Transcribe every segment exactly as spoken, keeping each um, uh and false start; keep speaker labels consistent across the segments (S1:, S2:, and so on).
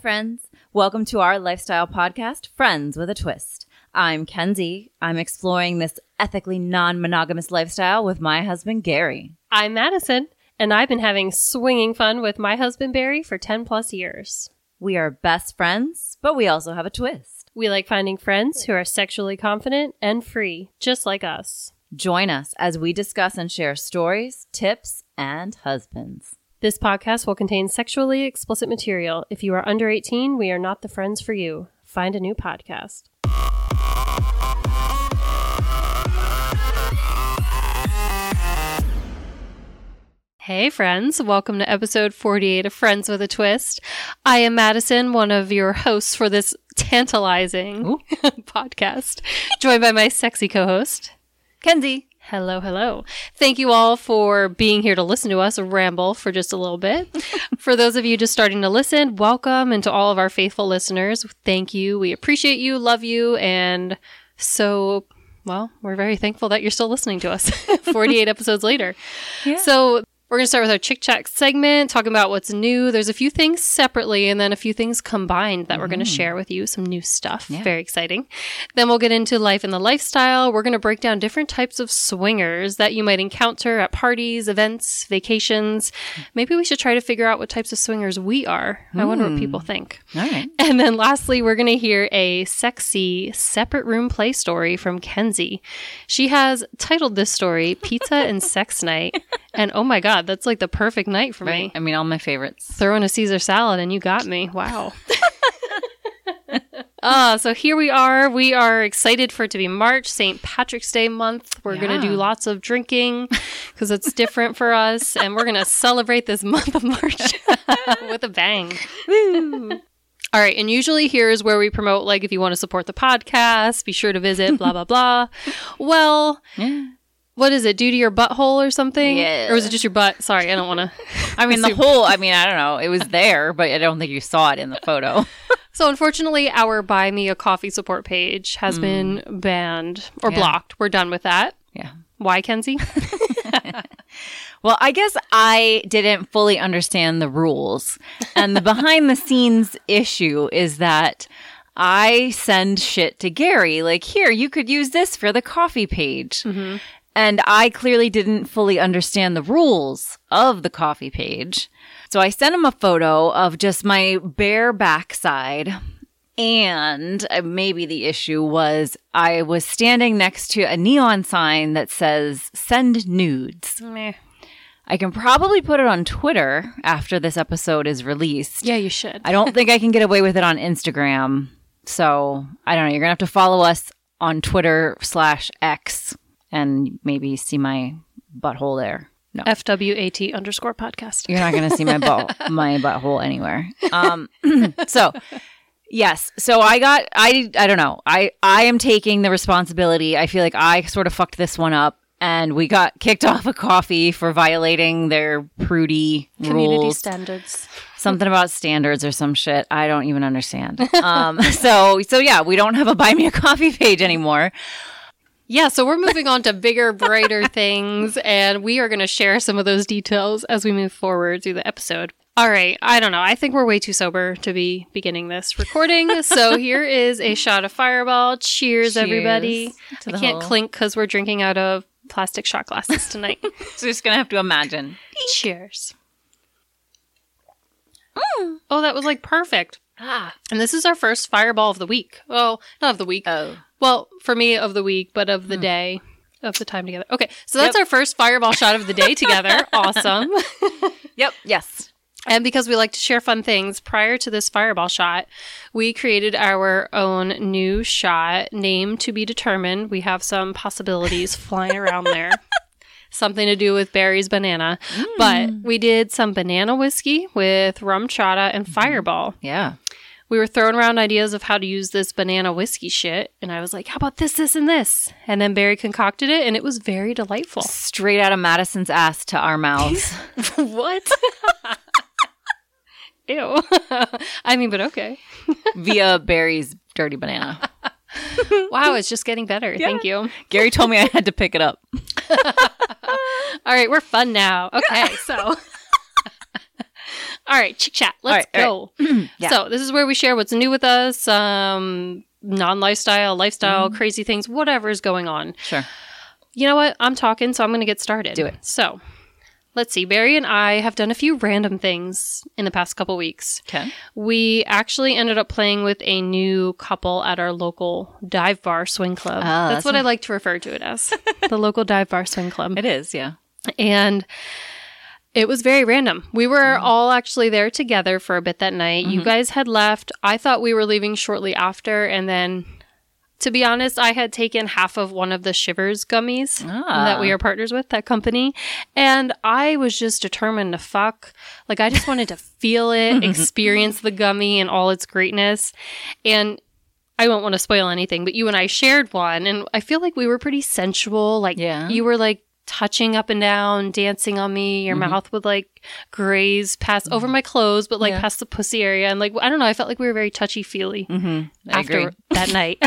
S1: friends. Welcome to our lifestyle podcast, Friends with a Twist. I'm Kenzie. I'm exploring this ethically non-monogamous lifestyle with my husband, Gary.
S2: I'm Madison, and I've been having swinging fun with my husband, Barry, for ten plus years.
S1: We are best friends, but we also have a twist.
S2: We like finding friends who are sexually confident and free, just like us.
S1: Join us as we discuss and share stories, tips, and husbands.
S2: This podcast will contain sexually explicit material. If you are under eighteen, we are not the friends for you. Find a new podcast. Hey friends, welcome to episode forty-eight of Friends with a Twist. I am Madison, one of your hosts for this tantalizing podcast, joined by my sexy co-host,
S1: Kenzie.
S2: Hello, hello. Thank you all for being here to listen to us ramble for just a little bit. For those of you just starting to listen, welcome. And to all of our faithful listeners, thank you. We appreciate you, love you, and so, well, we're very thankful that you're still listening to us forty-eight episodes later. Yeah. So we're going to start with our Chick Chat segment, talking about what's new. There's a few things separately and then a few things combined that mm-hmm. we're going to share with you. Some new stuff. Yeah. Very exciting. Then we'll get into life and the lifestyle. We're going to break down different types of swingers that you might encounter at parties, events, vacations. Maybe we should try to figure out what types of swingers we are. Mm. I wonder what people think.
S1: All right.
S2: And then lastly, we're going to hear a sexy separate room play story from Kenzie. She has titled this story Pizza and Sex Night. And oh my God, that's like the perfect night for
S1: right?
S2: me.
S1: I mean, all my favorites.
S2: Throw in a Caesar salad and you got me. Wow. uh, so here we are. We are excited for it to be March, Saint Patrick's Day month. We're yeah. going to do lots of drinking because it's different for us. And we're going to celebrate this month of March with a bang. Woo. All right. And usually here is where we promote, like, if you want to support the podcast, be sure to visit blah, blah, blah. Well... Yeah. What is it? Due to your butthole or something?
S1: Yeah.
S2: Or was it just your butt? Sorry, I don't want to.
S1: I mean, the whole, I mean, I don't know. It was there, but I don't think you saw it in the photo.
S2: So unfortunately, our Buy Me a Coffee support page has mm. been banned or yeah. blocked. We're done with that.
S1: Yeah.
S2: Why, Kenzie?
S1: Well, I guess I didn't fully understand the rules. And the behind the scenes issue is that I send shit to Gary. Like, here, you could use this for the coffee page. Mm-hmm. And I clearly didn't fully understand the rules of the coffee page. So I sent him a photo of just my bare backside. And maybe the issue was I was standing next to a neon sign that says, send nudes.
S2: Meh.
S1: I can probably put it on Twitter after this episode is released.
S2: Yeah, you should.
S1: I don't think I can get away with it on Instagram. So I don't know. You're going to have to follow us on Twitter slash X. And maybe see my butthole there. No.
S2: F W A T underscore podcast.
S1: You're not going to see my butt, my butthole anywhere. Um, so, yes. So I got, I, I don't know. I, I am taking the responsibility. I feel like I sort of fucked this one up. And we got kicked off a coffee for violating their prudy
S2: community
S1: rules.
S2: standards.
S1: Something about standards or some shit. I don't even understand. Um, so, so yeah, we don't have a Buy Me a Coffee page anymore.
S2: Yeah, so we're moving on to bigger, brighter things, and we are going to share some of those details as we move forward through the episode. All right, I don't know. I think we're way too sober to be beginning this recording, so here is a shot of Fireball. Cheers, Cheers everybody. I can't whole. clink because we're drinking out of plastic shot glasses tonight.
S1: So you're just going to have to imagine.
S2: Cheers. Mm. Oh, that was like perfect. Ah. And this is our first Fireball of the week. Well, not of the week.
S1: Oh.
S2: Well, for me, of the week, but of the hmm. day, of the time together. Okay, so that's yep. our first Fireball shot of the day together. Awesome.
S1: Yep, yes.
S2: And because we like to share fun things, prior to this Fireball shot, we created our own new shot, name to be determined. We have some possibilities flying around there. Something to do with Barry's banana. Mm. But we did some banana whiskey with rum chata and Fireball.
S1: Yeah.
S2: We were throwing around ideas of how to use this banana whiskey shit. And I was like, how about this, this, and this? And then Barry concocted it, and it was very delightful.
S1: Straight out of Madison's ass to our mouths.
S2: What? Ew. I mean, but okay.
S1: Via Barry's dirty banana.
S2: Wow, it's just getting better. Yeah. Thank you.
S1: Gary told me I had to pick it up.
S2: All right, we're fun now. Okay, so... All right, chit chat. Let's
S1: all right,
S2: go.
S1: all right. Yeah.
S2: So this is where we share what's new with us, um, non-lifestyle, lifestyle,
S1: Mm.
S2: crazy things, whatever is going on.
S1: Sure.
S2: You know what? I'm talking, so I'm going to get started.
S1: Do it.
S2: So let's see. Barry and I have done a few random things in the past couple weeks.
S1: Okay.
S2: We actually ended up playing with a new couple at our local dive bar swing club.
S1: Oh,
S2: that's,
S1: that's
S2: what
S1: a-
S2: I like to refer to it as. The local dive bar swing club.
S1: It is, yeah.
S2: And it was very random. We were
S1: Mm-hmm.
S2: all actually there together for a bit that night. You guys had left. I thought we were leaving shortly after. And then, to be honest, I had taken half of one of the Shivers gummies
S1: Ah.
S2: that we are partners with, that company. And I was just determined to fuck. Like, I just wanted to feel it, experience the gummy and all its greatness. And I won't want to spoil anything, but you and I shared one. And I feel like we were pretty sensual. Like,
S1: Yeah.
S2: you were like, touching up and down, dancing on me. Your
S1: Mm-hmm.
S2: mouth would like graze past over my clothes, but like
S1: Yeah.
S2: past the pussy area. And like, I don't know, I felt like we were very touchy feely
S1: Mm-hmm. I
S2: after
S1: agree.
S2: that night,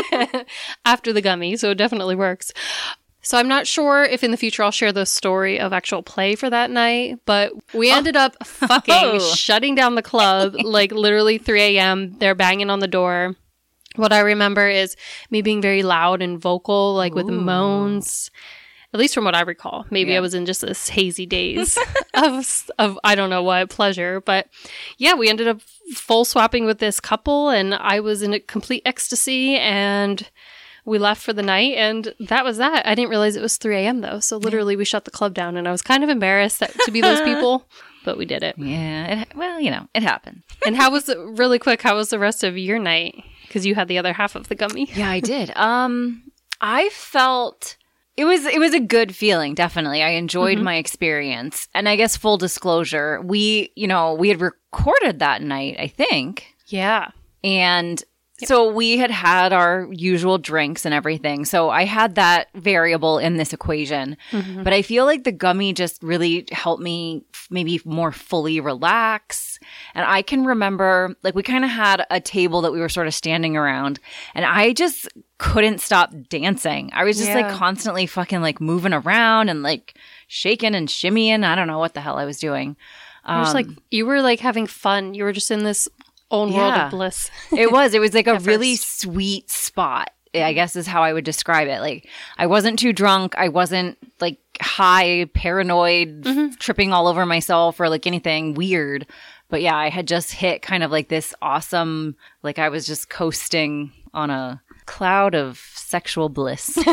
S2: after the gummy. So it definitely works. So I'm not sure if in the future I'll share the story of actual play for that night, but we ended up fucking
S1: Oh.
S2: shutting down the club, like literally three a.m. They're banging on the door. What I remember is me being very loud and vocal, like with
S1: Ooh.
S2: moans. At least from what I recall. Maybe
S1: Yeah.
S2: I was in just this hazy daze of, of, I don't know what, pleasure. But yeah, we ended up full swapping with this couple and I was in a complete ecstasy and we left for the night and that was that. I didn't realize it was three a.m. though. So literally we shut the club down and I was kind of embarrassed that, to be those people, but we did it.
S1: Yeah. It, well, you know, it happened.
S2: And how was it, really quick, how was the rest of your night? Because you had the other half of the gummy.
S1: Yeah, I did. Um, I felt it was it was a good feeling. Definitely, I enjoyed
S2: Mm-hmm.
S1: my experience. And I guess full disclosure, we you know we had recorded that night, I think,
S2: Yeah.
S1: and so we had had our usual drinks and everything. So I had that variable in this equation.
S2: Mm-hmm.
S1: But I feel like the gummy just really helped me f- maybe more fully relax. And I can remember, like, we kind of had a table that we were sort of standing around, and I just couldn't stop dancing. I was just like
S2: Yeah.
S1: constantly fucking like moving around and like shaking and shimmying. I don't know what the hell I was doing.
S2: You were just like, you were like having fun. You were just in this own world
S1: Yeah.
S2: of bliss.
S1: It was. It was like a
S2: At
S1: really
S2: first.
S1: sweet spot, I guess is how I would describe it. Like, I wasn't too drunk. I wasn't like high, paranoid,
S2: Mm-hmm.
S1: tripping all over myself or like anything weird. But yeah, I had just hit kind of like this awesome, like I was just coasting on a cloud of sexual bliss. So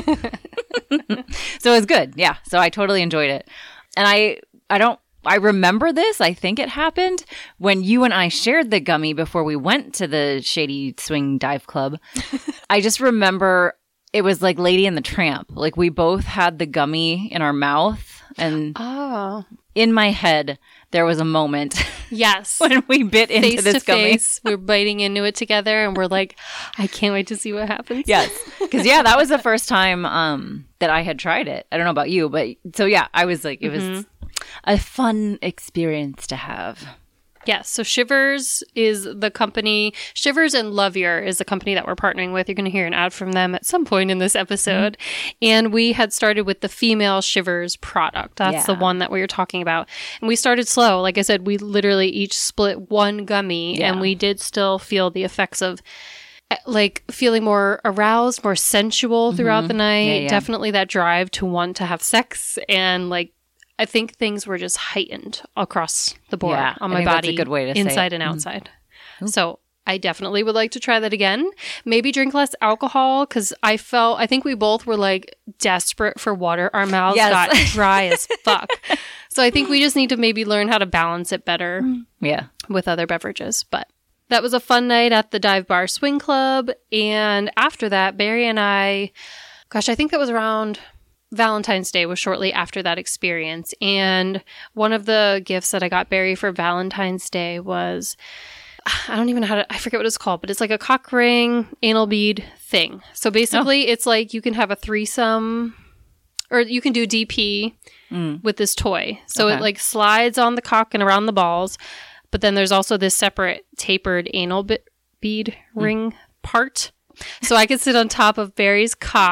S1: it was good. Yeah. So I totally enjoyed it. And I, I don't, I remember this. I think it happened when you and I shared the gummy before we went to the Shady Swing Dive Club. I just remember it was like Lady and the Tramp. Like we both had the gummy in our mouth, and
S2: Oh.
S1: in my head there was a moment
S2: Yes.
S1: when we bit into
S2: Face
S1: this
S2: to
S1: gummy.
S2: face. We're biting into it together and we're like, I can't wait to see what happens.
S1: Yes, because yeah, that was the first time um, that I had tried it. I don't know about you, but so yeah, I was like, it
S2: Mm-hmm.
S1: was a fun experience to have.
S2: Yes. So Shivers is the company. Shivers and Lovier is the company that we're partnering with. You're going to hear an ad from them at some point in this episode. And we had started with the female Shivers product. That's the
S1: Yeah.
S2: one that we were talking about. And we started slow. Like I said, we literally each split one gummy
S1: Yeah.
S2: and we did still feel the effects of eh, like feeling more aroused, more sensual throughout the night.
S1: Yeah, yeah.
S2: Definitely that drive to want to have sex and like I think things were just heightened across the board
S1: Yeah,
S2: on
S1: I
S2: my
S1: think that's
S2: body,
S1: a good way to say
S2: inside
S1: it.
S2: and outside. So I definitely would like to try that again. Maybe drink less alcohol because I felt, I think we both were like desperate for water. Our mouths
S1: Yes.
S2: got dry as fuck. So I think we just need to maybe learn how to balance it better
S1: Yeah.
S2: with other beverages. But that was a fun night at the Dive Bar Swing Club. And after that, Barry and I, gosh, I think that was around Valentine's Day was shortly after that experience. And one of the gifts that I got Barry for Valentine's Day was, I don't even know how to, I forget what it's called, but it's like a cock ring anal bead thing. So basically it's like you can have a threesome or you can do D P
S1: Mm.
S2: with this toy. So
S1: Okay.
S2: it like slides on the cock and around the balls. But then there's also this separate tapered anal be- bead ring part. So I could sit on top of Barry's cock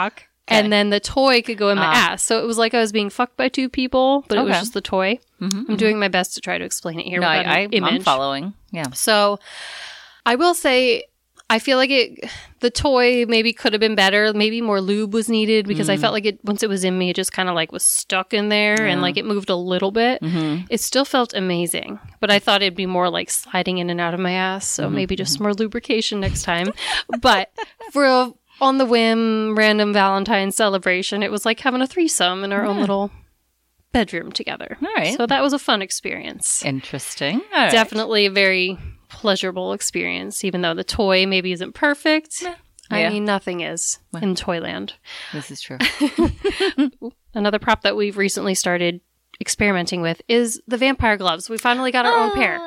S2: And then the toy could go in my
S1: Ah.
S2: ass. So it was like I was being fucked by two people, but it was
S1: Okay.
S2: just the toy.
S1: Mhm,
S2: I'm doing my best to try to explain it here
S1: No,
S2: without
S1: I, I,
S2: an image.
S1: I'm following. Yeah.
S2: So I will say, I feel like it, the toy maybe could have been better. Maybe more lube was needed because I felt like it, once it was in me, it just kind of like was stuck in there and like it moved a little bit.
S1: Mm-hmm.
S2: It still felt amazing, but I thought it'd be more like sliding in and out of my ass. So
S1: Mm-hmm.
S2: maybe just more lubrication next time. But for a on the whim, random Valentine's celebration, it was like having a threesome in our own little bedroom together.
S1: All right.
S2: So that was a fun experience.
S1: Interesting. All right.
S2: Definitely a very pleasurable experience, even though the toy maybe isn't perfect. I
S1: Yeah.
S2: mean, nothing is in Toyland.
S1: This is true.
S2: Another prop that we've recently started experimenting with is the vampire gloves. We finally got our own pair.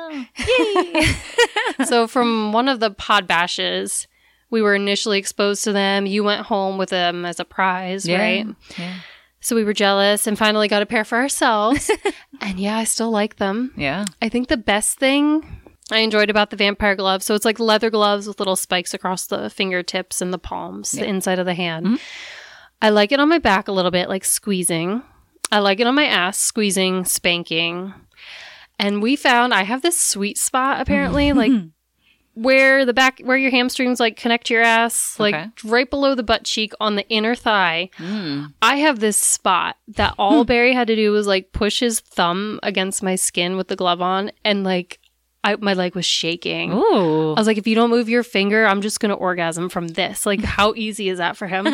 S1: Yay.
S2: So from one of the pod bashes, we were initially exposed to them. You went home with them as a prize,
S1: Yeah.
S2: right?
S1: Yeah.
S2: So we were jealous and finally got a pair for ourselves. And yeah, I still like them.
S1: Yeah.
S2: I think the best thing I enjoyed about the vampire gloves, so it's like leather gloves with little spikes across the fingertips and the palms, the inside of the hand.
S1: Mm-hmm.
S2: I like it on my back a little bit, like squeezing. I like it on my ass, squeezing, spanking. And we found I have this sweet spot apparently, like where the back, where your hamstrings like connect to your ass, like
S1: Okay.
S2: right below the butt cheek on the inner thigh.
S1: Mm.
S2: I have this spot that all Barry had to do was like push his thumb against my skin with the glove on, and like I, my leg was shaking.
S1: Ooh.
S2: I was like, if you don't move your finger, I'm just going to orgasm from this. Like, how easy is that for him?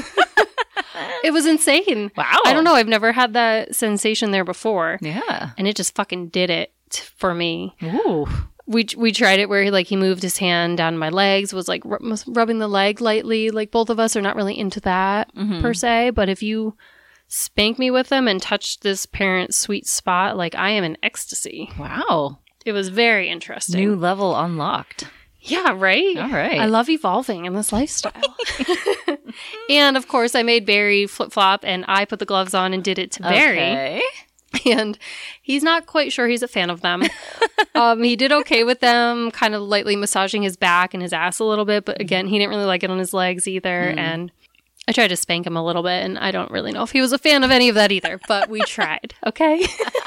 S2: It was insane.
S1: Wow.
S2: I don't know. I've never had that sensation there before.
S1: Yeah.
S2: And it just fucking did it t- for me.
S1: Ooh.
S2: We we tried it where he, like he moved his hand down my legs, was like ru- was rubbing the leg lightly. Like both of us are not really into that
S1: Mm-hmm.
S2: per se, but if you spank me with them and touch this parent's sweet spot, like I am in ecstasy.
S1: Wow.
S2: It was very interesting.
S1: New level unlocked.
S2: Yeah, right?
S1: All right.
S2: I love evolving in this lifestyle. And of course, I made Barry flip flop and I put the gloves on and did it to Barry.
S1: Okay.
S2: And he's not quite sure he's a fan of them. um, he did okay with them, kind of lightly massaging his back and his ass a little bit. But again, he didn't really like it on his legs either.
S1: Mm.
S2: And I tried to spank him a little bit. And I don't really know if he was a fan of any of that either. But we tried. Okay.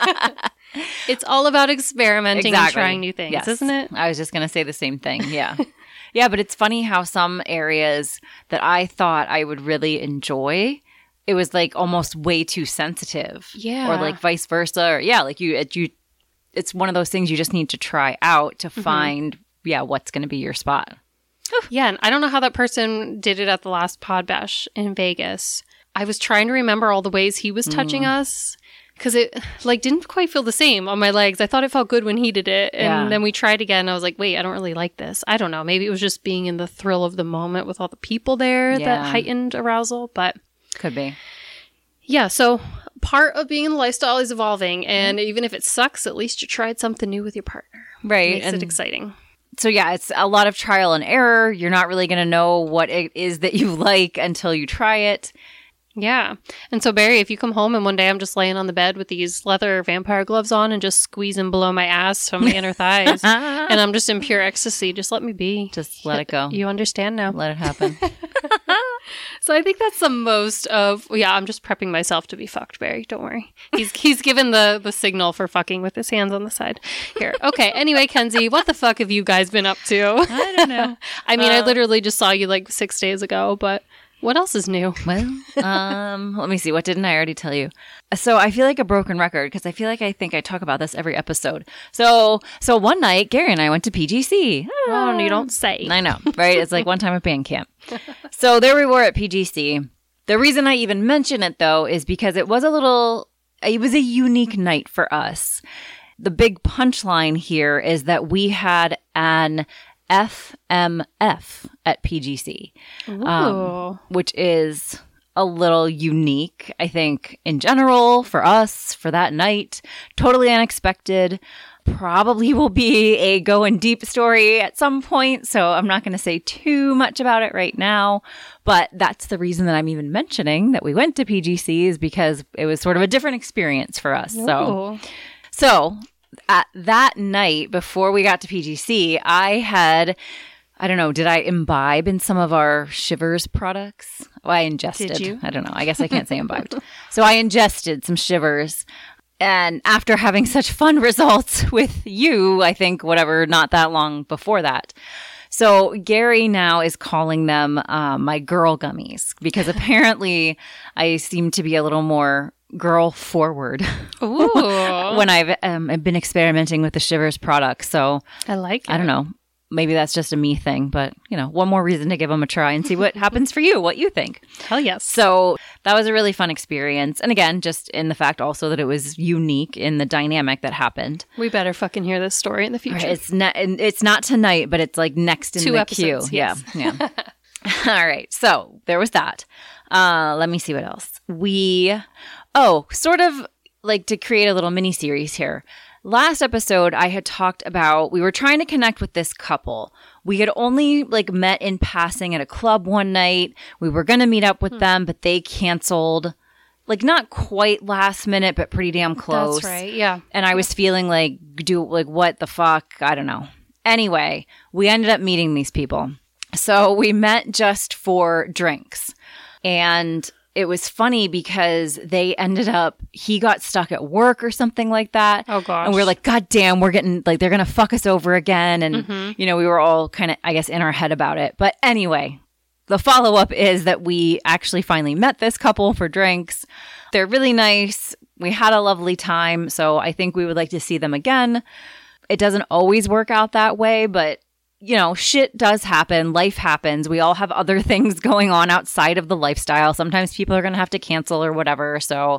S2: It's all about experimenting and trying new things,
S1: Yes.
S2: isn't it?
S1: I was just going to say the same thing. Yeah. Yeah, but it's funny how some areas that I thought I would really enjoy, it was like almost way too sensitive.
S2: Yeah.
S1: Or like vice versa. Or yeah, like you, it, you, it's one of those things you just need to try out to find, yeah, what's going to be your spot.
S2: Yeah, and I don't know how that person did it at the last Pod Bash in Vegas. I was trying to remember all the ways he was touching us because it like didn't quite feel the same on my legs. I thought it felt good when he did it, and
S1: Yeah.
S2: then we tried again. And I was like, wait, I don't really like this. I don't know. Maybe it was just being in the thrill of the moment with all the people there
S1: Yeah.
S2: that heightened arousal. But
S1: Could be.
S2: yeah, so part of being in the lifestyle is evolving, and even if it sucks, at least you tried something new with your partner.
S1: Right.
S2: Makes
S1: And
S2: it exciting.
S1: so yeah, it's a lot of trial and error. You're not really going to know what it is that you like until you try it.
S2: Yeah. And so, Barry, if you come home and one day I'm just laying on the bed with these leather vampire gloves on and just squeezing below my ass from my inner thighs, and I'm just in pure ecstasy, just let me be.
S1: Just let it go.
S2: You understand now.
S1: Let it happen.
S2: So I think that's the most of, yeah, I'm just prepping myself to be fucked, Barry. Don't worry. He's he's given the, the signal for fucking with his hands on the side. Here. Okay. Anyway, Kenzie, what the fuck have you guys been up to?
S1: I don't know.
S2: I mean, I
S1: Uh,
S2: literally just saw you like six days ago, but what else is new?
S1: Well, um, let me see. What didn't I already tell you? So I feel like a broken record because I feel like I think I talk about this every episode. So, so one night, Gary and I went to P G C.
S2: Oh, you don't say.
S1: I know, right? It's like one time at band camp. So there we were at P G C. The reason I even mention it though is because it was a little, it was a unique night for us. The big punchline here is that we had an F M F at P G C,
S2: Ooh.
S1: um, which is a little unique, I think, in general for us for that night. Totally unexpected. Probably will be a going deep story at some point, so I'm not going to say too much about it right now. But that's the reason that I'm even mentioning that we went to P G C is because it was sort of a different experience for us. So,
S2: Ooh.
S1: so at that night before we got to P G C, I had I don't know, did I imbibe in some of our Shivers products? Well, I ingested.
S2: Did you?
S1: I don't know. I guess I can't say imbibed. So I ingested some Shivers. And after having such fun results with you, I think, whatever, not that long before that. So Gary now is calling them uh, my girl gummies because apparently I seem to be a little more girl forward
S2: Ooh.
S1: when I've um, I've been experimenting with the Shivers products. So
S2: I like it.
S1: I don't know. Maybe that's just a me thing, but you know, one more reason to give them a try and see what happens for you, what you think.
S2: Hell yes.
S1: So that was a really fun experience. And again, just in the fact also that it was unique in the dynamic that happened.
S2: We better fucking hear this story in the future.
S1: Right, it's not it's not tonight, but it's like next in
S2: Two
S1: the
S2: episodes,
S1: queue.
S2: yes.
S1: Yeah. Yeah. All right. So there was that. Uh, let me see what else. We oh, sort of like to create a little mini series here. Last episode, I had talked about, we were trying to connect with this couple. We had only like met in passing at a club one night. We were going to meet up with hmm. them, but they canceled. Like not quite last minute, but pretty damn close.
S2: That's right. Yeah.
S1: And I was feeling like, do like, what the fuck? I don't know. Anyway, we ended up meeting these people. So we met just for drinks. And it was funny because they ended up, he got stuck at work or something like that.
S2: Oh, gosh.
S1: And we were like, God damn, we're getting, like, they're going to fuck us over again. And, mm-hmm. you know, we were all kind of, I guess, in our head about it. But anyway, the follow-up is that we actually finally met this couple for drinks. They're really nice. We had a lovely time. So I think we would like to see them again. It doesn't always work out that way, but you know, shit does happen. Life happens. We all have other things going on outside of the lifestyle. Sometimes people are going to have to cancel or whatever. So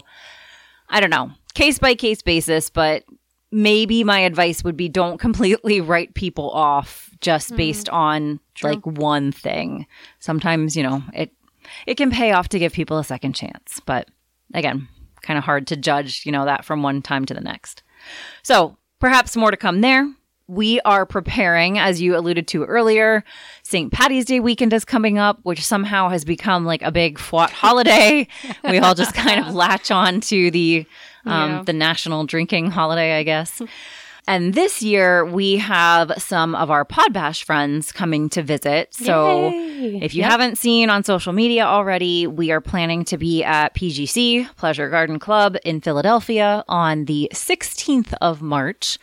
S1: I don't know, case by case basis, but maybe my advice would be don't completely write people off just mm, based on true. like one thing. Sometimes, you know, it, it can pay off to give people a second chance, but again, kind of hard to judge, you know, that from one time to the next. So perhaps more to come there. We are preparing, as you alluded to earlier, Saint Patty's Day weekend is coming up, which somehow has become like a big F W A T holiday. We all just kind of latch on to the um, yeah. the national drinking holiday, I guess. And this year, we have some of our Podbash friends coming to visit. So
S2: Yay.
S1: if you
S2: yep.
S1: haven't seen on social media already, we are planning to be at P G C, Pleasure Garden Club in Philadelphia on the sixteenth of March.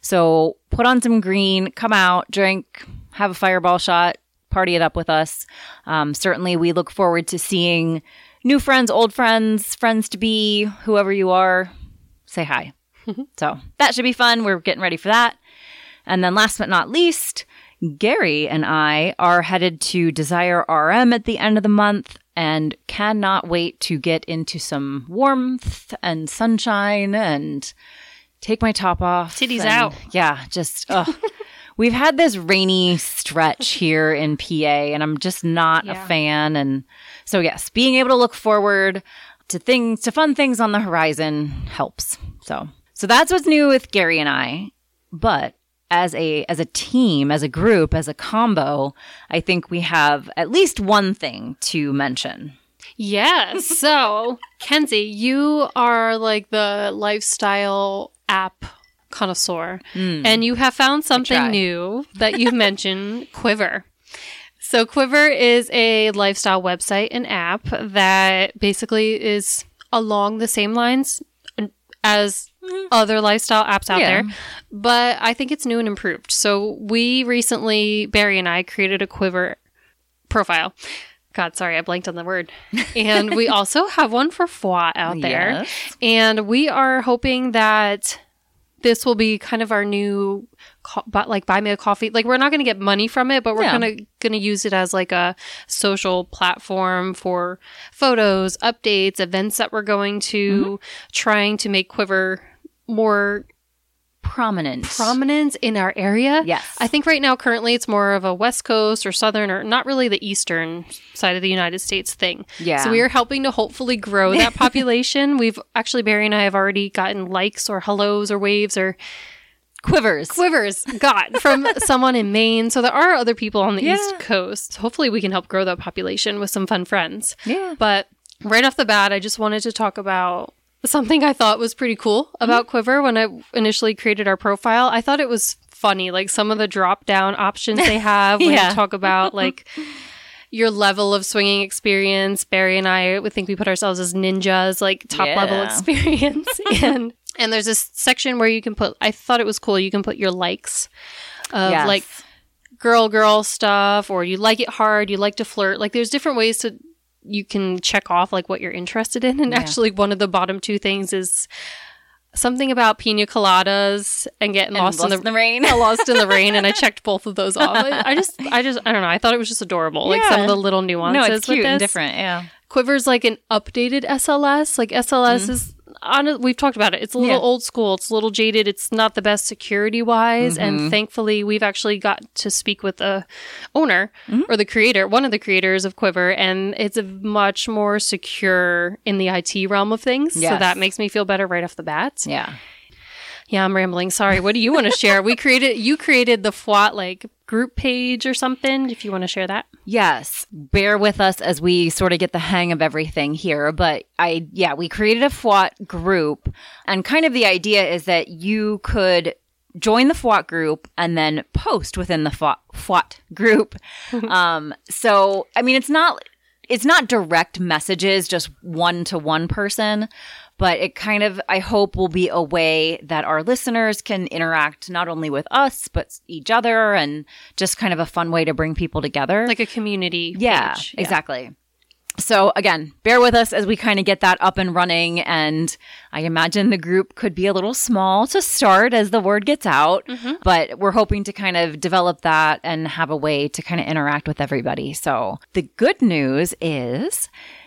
S1: So put on some green, come out, drink, have a fireball shot, party it up with us. Um, certainly, we look forward to seeing new friends, old friends, friends to be, whoever you are, say hi. So that should be fun. We're getting ready for that. And then last but not least, Gary and I are headed to Desire R M at the end of the month and cannot wait to get into some warmth and sunshine and take my top off.
S2: Titties
S1: and,
S2: out.
S1: Yeah, just, ugh. We've had this rainy stretch here in P A and I'm just not yeah. a fan. And so yes, being able to look forward to things, to fun things on the horizon helps. So, so that's what's new with Gary and I. But as a, as a team, as a group, as a combo, I think we have at least one thing to mention.
S2: Yeah. So, Kenzie, you are like the lifestyle app connoisseur, mm. and you have found something new that you've mentioned, Quiver. So Quiver is a lifestyle website and app that basically is along the same lines as mm. other lifestyle apps out yeah. there, but I think it's new and improved. So we recently, Barry and I, created a Quiver profile. God, sorry, I blanked on the word. And we also have one for F W A T out there. Yes. And we are hoping that this will be kind of our new, co- but like buy me a coffee. Like we're not going to get money from it, but we're yeah. kind of going to use it as like a social platform for photos, updates, events that we're going to, mm-hmm. trying to make Quiver more
S1: prominent
S2: prominent in our area.
S1: Yes.
S2: I think right now currently it's more of a West Coast or Southern or not really the Eastern side of the United States thing.
S1: Yeah.
S2: So we are helping to hopefully grow that population. We've actually, Barry and I have already gotten likes or hellos or waves or
S1: quivers.
S2: Quivers got from someone in Maine. So there are other people on the
S1: yeah.
S2: East Coast. Hopefully we can help grow that population with some fun friends.
S1: Yeah.
S2: But right off the bat, I just wanted to talk about something I thought was pretty cool about mm-hmm. Quiver when I initially created our profile. I thought it was funny. Like some of the drop down options they have when
S1: Yeah.
S2: you talk about like your level of swinging experience. Barry and I would think we put ourselves as ninjas, like top
S1: Yeah.
S2: level experience. and and there's this section where you can put, I thought it was cool, you can put your likes of
S1: Yes.
S2: like girl girl stuff, or you like it hard, you like to flirt. Like there's different ways to you can check off like what you're interested in. And
S1: Yeah.
S2: actually one of the bottom two things is something about pina coladas and getting
S1: And
S2: lost, in, the,
S1: the rain.
S2: lost in the rain. And I checked both of those off. I, I just, I just, I don't know. I thought it was just adorable. Like some
S1: Yeah.
S2: of the little nuances.
S1: No, it's
S2: with
S1: cute and
S2: this.
S1: different. Yeah.
S2: Quiver's like an updated S L S. Like S L S is, on, we've talked about it. It's a little
S1: Yeah.
S2: old school. It's a little jaded. It's not the best security wise.
S1: Mm-hmm.
S2: And thankfully, we've actually got to speak with the owner
S1: Mm-hmm.
S2: or the creator, one of the creators of Quiver, and it's a much more secure in the I T realm of things. So
S1: Yes.
S2: that makes me feel better right off the bat.
S1: Yeah.
S2: Yeah, I'm rambling. Sorry. What do you want to share? We created, you created the F W A T like group page or something. If you want to share that.
S1: Yes. Bear with us as we sort of get the hang of everything here. But I, yeah, we created a F W A T group, and kind of the idea is that you could join the F W A T group and then post within the F W A T group. um, so, I mean, it's not, it's not direct messages, just one to one person. But it kind of, I hope, will be a way that our listeners can interact not only with us, but each other, and just kind of a fun way to bring people together.
S2: Like a community
S1: Yeah,
S2: page.
S1: exactly. So again, bear with us as we kind of get that up and running. And I imagine the group could be a little small to start as the word gets out, but we're hoping to kind of develop that and have a way to kind of interact with everybody. So the good news is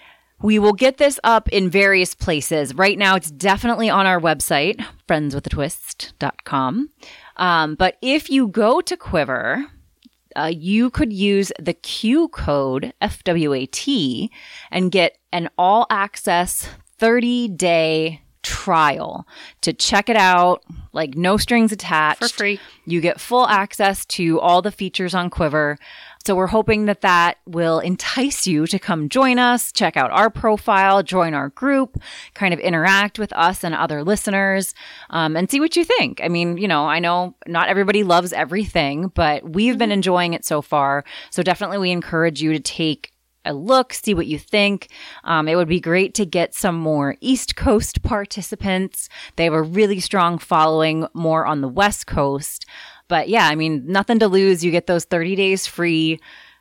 S1: we will get this up in various places. Right now, it's definitely on our website, friends with a twist dot com. Um, but if you go to Quiver, uh, you could use the Q code F W A T and get an all-access thirty-day trial to check it out, like no strings attached.
S2: For free.
S1: You get full access to all the features on Quiver. So we're hoping that that will entice you to come join us, check out our profile, join our group, kind of interact with us and other listeners, um, and see what you think. I mean, you know, I know not everybody loves everything, but we've been enjoying it so far. So definitely we encourage you to take a look, see what you think. Um, it would be great to get some more East Coast participants. They have a really strong following more on the West Coast. But yeah, I mean, nothing to lose. You get those thirty days free.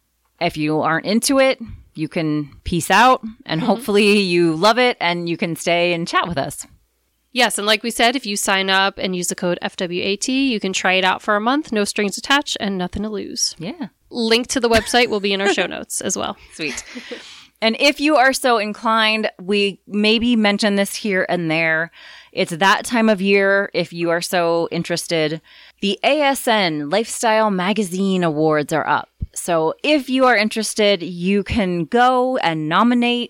S1: If you aren't into it, you can peace out, and hopefully you love it and you can stay and chat with us.
S2: Yes, and like we said, if you sign up and use the code F W A T, you can try it out for a month, no strings attached, and nothing to lose.
S1: Yeah.
S2: Link to the website will be in our show notes as well.
S1: Sweet. And if you are so inclined, we maybe mention this here and there. It's that time of year if you are so interested. The A S N Lifestyle Magazine Awards are up. So if you are interested, you can go and nominate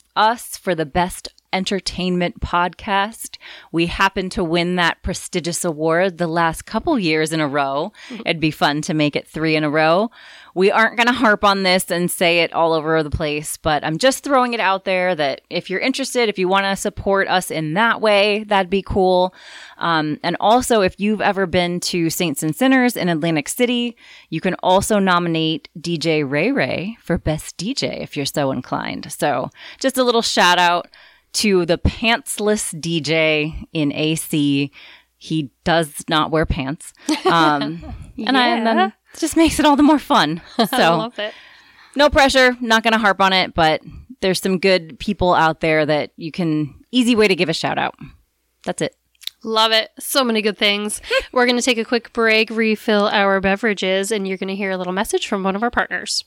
S1: us for the best entertainment podcast. We happen to win that prestigious award the last couple years in a row. It'd be fun to make it three in a row. We aren't going to harp on this and say it all over the place, but I'm just throwing it out there that if you're interested, if you want to support us in that way, that'd be cool. Um, and also, if you've ever been to Saints and Sinners in Atlantic City, you can also nominate D J Ray Ray for Best D J if you're so inclined. So just a little shout out to the pantsless D J in A C. He does not wear pants. Um, and, I, and then it just makes it all the more fun. So
S2: I love it.
S1: no pressure, not going to harp on it, but there's some good people out there that you can, easy way to give a shout out. That's it.
S2: Love it. So many good things. We're going to take a quick break, refill our beverages, and you're going to hear a little message from one of our partners.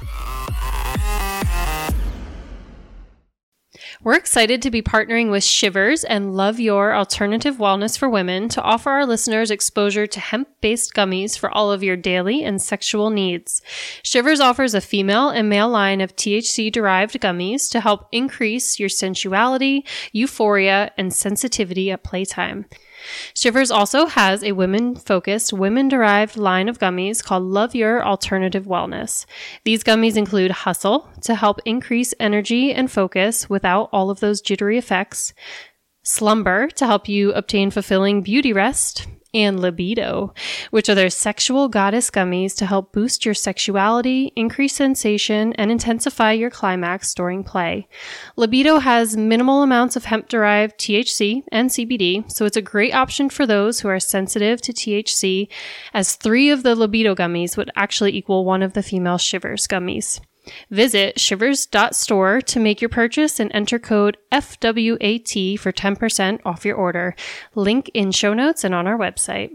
S2: We're excited to be partnering with Shivers and Love Your Alternative Wellness for Women to offer our listeners exposure to hemp-based gummies for all of your daily and sexual needs. Shivers offers a female and male line of T H C-derived gummies to help increase your sensuality, euphoria, and sensitivity at playtime. Shivers also has a women-focused, women-derived line of gummies called Love Your Alternative Wellness. These gummies include Hustle to help increase energy and focus without all of those jittery effects, Slumber to help you obtain fulfilling beauty rest, and Libido, which are their sexual goddess gummies to help boost your sexuality, increase sensation, and intensify your climax during play. Libido has minimal amounts of hemp-derived T H C and C B D, so it's a great option for those who are sensitive to T H C, as three of the Libido gummies would actually equal one of the female Shivers gummies. Visit shivers dot store to make your purchase and enter code F W A T for ten percent off your order. Link in show notes and on our website.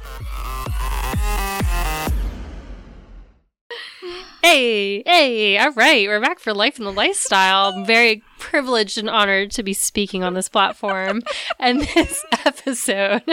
S2: Hey, hey, all right, we're back for Life in the Lifestyle. I'm very privileged and honored to be speaking on this platform and this episode.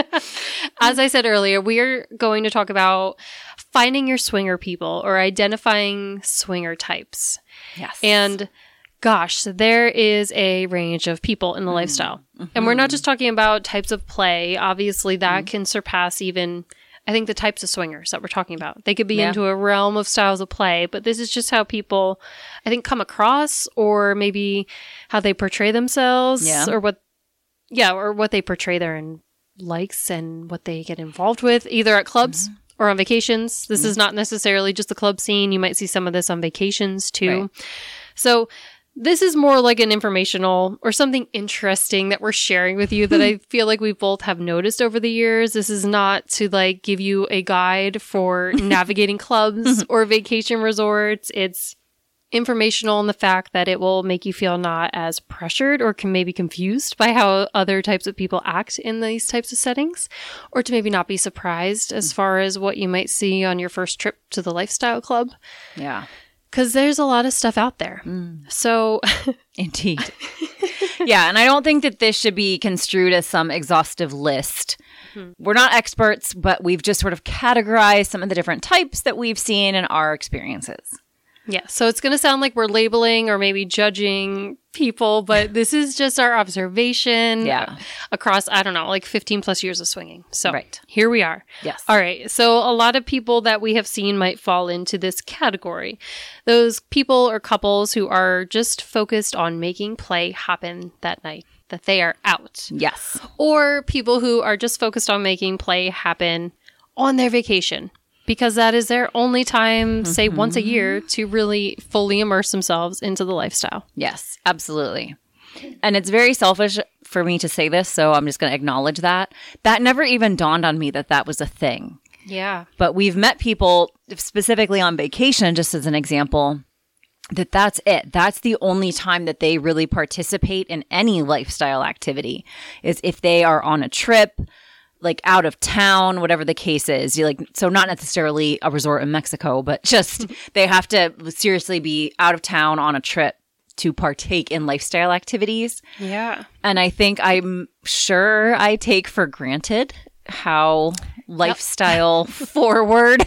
S2: As I said earlier, we are going to talk about finding your swinger people or identifying swinger types.
S1: Yes.
S2: And gosh, there is a range of people in the mm-hmm. lifestyle. Mm-hmm. And we're not just talking about types of play. Obviously, that mm-hmm. can surpass even, I think, the types of swingers that we're talking about. They could be yeah. into a realm of styles of play, but this is just how people, I think, come across, or maybe how they portray themselves,
S1: yeah.
S2: or what, yeah, or what they portray their likes and what they get involved with, either at clubs mm-hmm. or on vacations. This mm-hmm. is not necessarily just the club scene. You might see some of this on vacations too.
S1: Right.
S2: So this is more like an informational or something interesting that we're sharing with you that I feel like we both have noticed over the years. This is not to like give you a guide for navigating clubs or vacation resorts. It's informational in the fact that it will make you feel not as pressured or can maybe confused by how other types of people act in these types of settings, or to maybe not be surprised as far as what you might see on your first trip to the lifestyle club.
S1: Yeah.
S2: Because there's a lot of stuff out there.
S1: Mm.
S2: So,
S1: indeed. Yeah, and I don't think that this should be construed as some exhaustive list. Mm-hmm. We're not experts, but we've just sort of categorized some of the different types that we've seen in our experiences.
S2: Yeah, so it's going to sound like we're labeling or maybe judging people, but this is just our observation
S1: yeah.
S2: across, I don't know, like fifteen plus years of swinging. So
S1: right.
S2: here we are.
S1: Yes.
S2: All right. So a lot of people that we have seen might fall into this category. Those people or couples who are just focused on making play happen that night, that they are out.
S1: Yes.
S2: Or people who are just focused on making play happen on their vacation, because that is their only time, mm-hmm. say once a year, to really fully immerse themselves into the lifestyle.
S1: Yes, absolutely. And it's very selfish for me to say this, so I'm just going to acknowledge that. That never even dawned on me that that was a thing.
S2: Yeah.
S1: But we've met people specifically on vacation, just as an example, that that's it. That's the only time that they really participate in any lifestyle activity, is if they are on a trip, like out of town, whatever the case is. You like, so not necessarily a resort in Mexico, but just they have to seriously be out of town on a trip to partake in lifestyle activities.
S2: Yeah.
S1: And I think I'm sure I take for granted how lifestyle yep. forward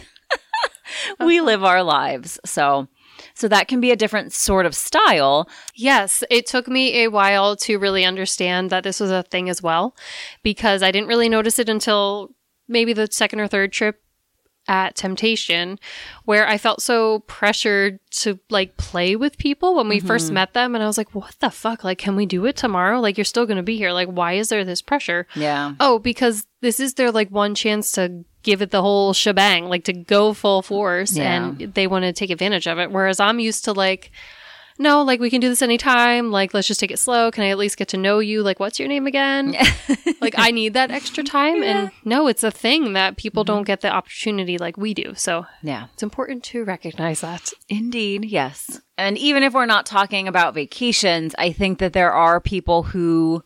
S1: we live our lives. So So that can be a different sort of style.
S2: Yes, it took me a while to really understand that this was a thing as well, because I didn't really notice it until maybe the second or third trip at Temptation, where I felt so pressured to like play with people when we mm-hmm. first met them. And I was like, what the fuck? Like, can we do it tomorrow? Like, you're still going to be here. Like, why is there this pressure?
S1: Yeah.
S2: Oh, because this is their like one chance to give it the whole shebang, like to go full force, yeah. and they want to take advantage of it. Whereas I'm used to like, no, like we can do this anytime. Like, let's just take it slow. Can I at least get to know you? Like, what's your name again? Like, I need that extra time. Yeah. And no, it's a thing that people mm-hmm. don't get the opportunity like we do. So
S1: yeah,
S2: it's important to recognize that.
S1: Indeed. Yes. And even if we're not talking about vacations, I think that there are people who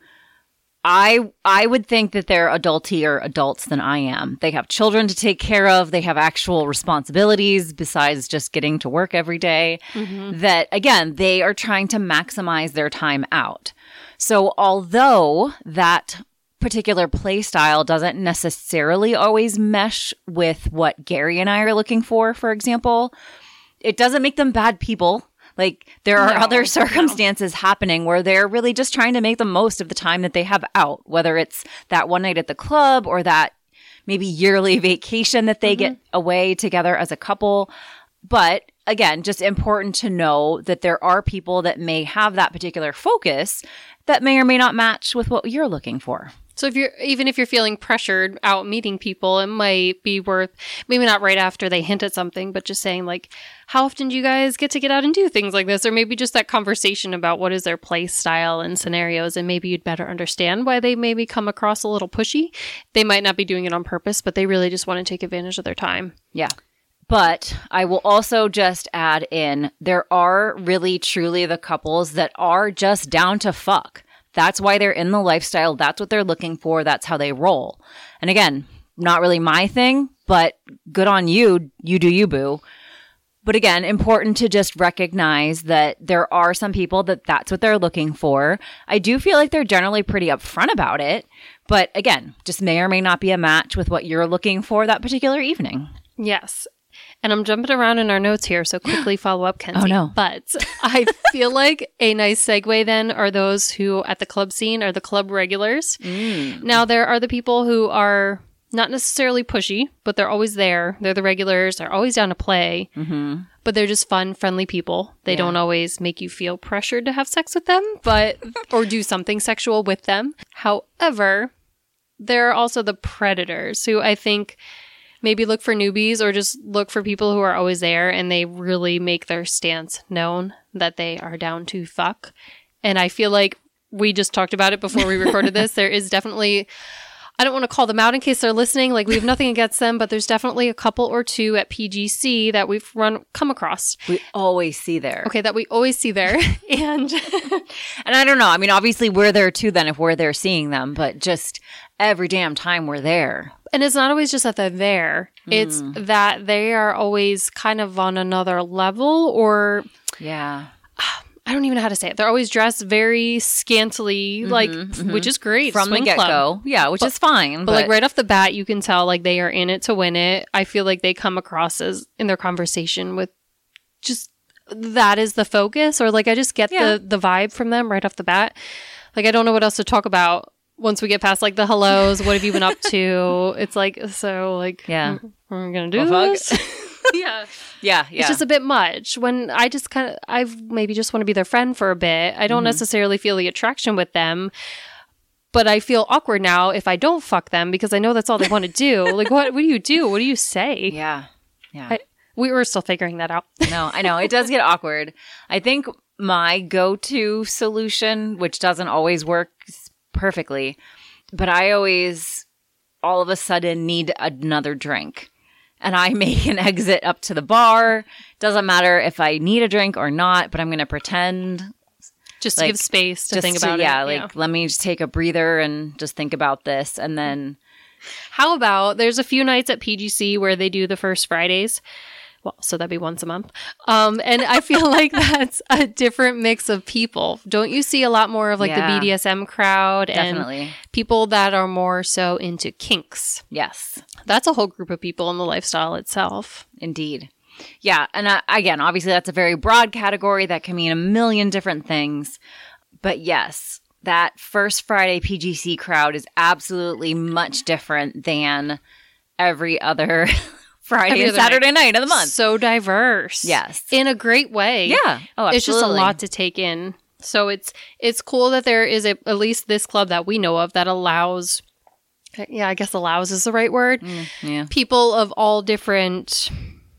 S1: I I would think that they're adultier adults than I am. They have children to take care of. They have actual responsibilities besides just getting to work every day. Mm-hmm. That, again, they are trying to maximize their time out. So although that particular play style doesn't necessarily always mesh with what Gary and I are looking for, for example, it doesn't make them bad people. Like, there are no, other circumstances no. happening where they're really just trying to make the most of the time that they have out, whether it's that one night at the club or that maybe yearly vacation that they mm-hmm. get away together as a couple. But again, just important to know that there are people that may have that particular focus that may or may not match with what you're looking for.
S2: So if you're, even if you're feeling pressured out meeting people, it might be worth, maybe not right after they hint at something, but just saying like, how often do you guys get to get out and do things like this? Or maybe just that conversation about what is their play style and scenarios. And maybe you'd better understand why they maybe come across a little pushy. They might not be doing it on purpose, but they really just want to take advantage of their time.
S1: Yeah. But I will also just add in, there are really truly the couples that are just down to fuck. That's why they're in the lifestyle. That's what they're looking for. That's how they roll. And again, not really my thing, but good on you. You do you, boo. But again, important to just recognize that there are some people that that's what they're looking for. I do feel like they're generally pretty upfront about it. But again, just may or may not be a match with what you're looking for that particular evening.
S2: Yes. And I'm jumping around in our notes here, so quickly follow up, Kenzie.
S1: Oh, no.
S2: But I feel like a nice segue then are those who at the club scene are the club regulars.
S1: Mm.
S2: Now, there are the people who are not necessarily pushy, but they're always there. They're the regulars. They're always down to play.
S1: Mm-hmm.
S2: But they're just fun, friendly people. They
S1: Yeah.
S2: don't always make you feel pressured to have sex with them, but or do something sexual with them. However, there are also the predators who I think maybe look for newbies or just look for people who are always there and they really make their stance known that they are down to fuck. And I feel like we just talked about it before we recorded this. There is definitely, I don't want to call them out in case they're listening. Like, we have nothing against them, but there's definitely a couple or two at P G C that we've run come across.
S1: We always see there.
S2: Okay, that we always see there. and
S1: And I don't know. I mean, obviously we're there too then if we're there seeing them, but just every damn time we're there.
S2: And it's not always just that they're there. It's
S1: Mm.
S2: that they are always kind of on another level, or
S1: Yeah.
S2: I don't even know how to say it. They're always dressed very scantily, like,
S1: mhm.
S2: which is great.
S1: From the
S2: Swing club.
S1: get-go. Yeah, which
S2: But-
S1: is fine.
S2: But, like, right off the bat, you can tell, like, they are in it to win it. I feel like they come across as, in their conversation with just, that is the focus. Or, like, I just get
S1: Yeah.
S2: the, the vibe from them right off the bat. Like, I don't know what else to talk about once we get past, like, the hellos. What have you been up to? It's like, so, like,
S1: Yeah.
S2: we're going to do
S1: Well,
S2: this? yeah.
S1: Yeah, yeah.
S2: It's just a bit much. When I just kind of, I maybe just want to be their friend for a bit. I don't
S1: Mhm.
S2: necessarily feel the attraction with them, but I feel awkward now if I don't fuck them because I know that's all they want to do. Like, what, what do you do? What do you say?
S1: Yeah. Yeah.
S2: I- We were still figuring that out.
S1: No, I know. It does get awkward. I think my go-to solution, which doesn't always work perfectly, but I always all of a sudden need another drink. And I make an exit up to the bar. Doesn't matter if I need a drink or not, but I'm going to pretend.
S2: Just to
S1: Like,
S2: give space to
S1: just
S2: think
S1: to-
S2: about
S1: yeah,
S2: it.
S1: like, let me just take a breather and just think about this. And then,
S2: How about there's a few nights at P G C where they do the first Fridays. Well, so that'd be once a month. Um, and I feel like that's a different mix of people. Don't you see a lot more of like
S1: Yeah.
S2: the B D S M crowd
S1: definitely.
S2: and people that are more so into kinks?
S1: Yes.
S2: That's a whole group of people in the lifestyle itself.
S1: Indeed. Yeah. And uh, again, obviously, that's a very broad category that can mean a million different things. But yes, that first Friday P G C crowd is absolutely much different than every other Friday
S2: Every
S1: and
S2: other
S1: Saturday night. of the month.
S2: So diverse.
S1: Yes.
S2: In a great way.
S1: Yeah. Oh, absolutely.
S2: It's just a lot to take in. So it's it's cool that there is a, at least this club that we know of that allows, yeah, I guess allows is the right word,
S1: Mm, yeah.
S2: people of all different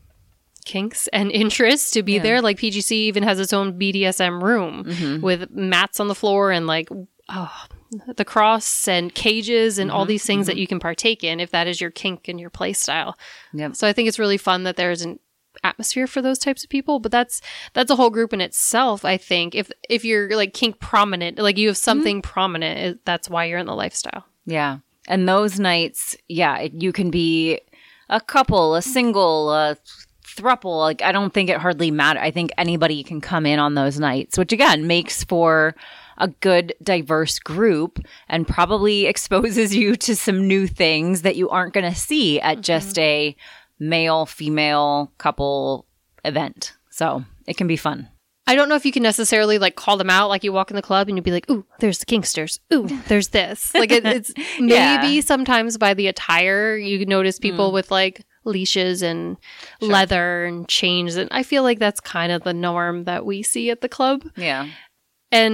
S2: kinks and interests to be
S1: Yeah.
S2: there. Like P G C even has its own B D S M room
S1: Mhm.
S2: with mats on the floor and like oh, the cross and cages and all
S1: Mhm,
S2: these things that you can partake in if that is your kink and your play style.
S1: Yep.
S2: So I think it's really fun that there's an atmosphere for those types of people, but that's that's a whole group in itself. I think if if you're like kink prominent, like you have something prominent, it- that's why you're in the lifestyle.
S1: Yeah. And those nights, yeah, it- you can be a couple, a single, a throuple. Like, I don't think it hardly matters. I think anybody can come in on those nights, which again makes for a good, diverse group and probably exposes you to some new things that you aren't going to see at just a male, female couple event. So it can be fun.
S2: I don't know if you can necessarily like call them out, like you walk in the club and you'd be like, ooh, there's the kinksters. Ooh, there's this. Like it, it's maybe
S1: Yeah.
S2: sometimes by the attire, you notice people with like leashes and
S1: Sure.
S2: leather and chains. And I feel like that's kind of the norm that we see at the club.
S1: Yeah.
S2: And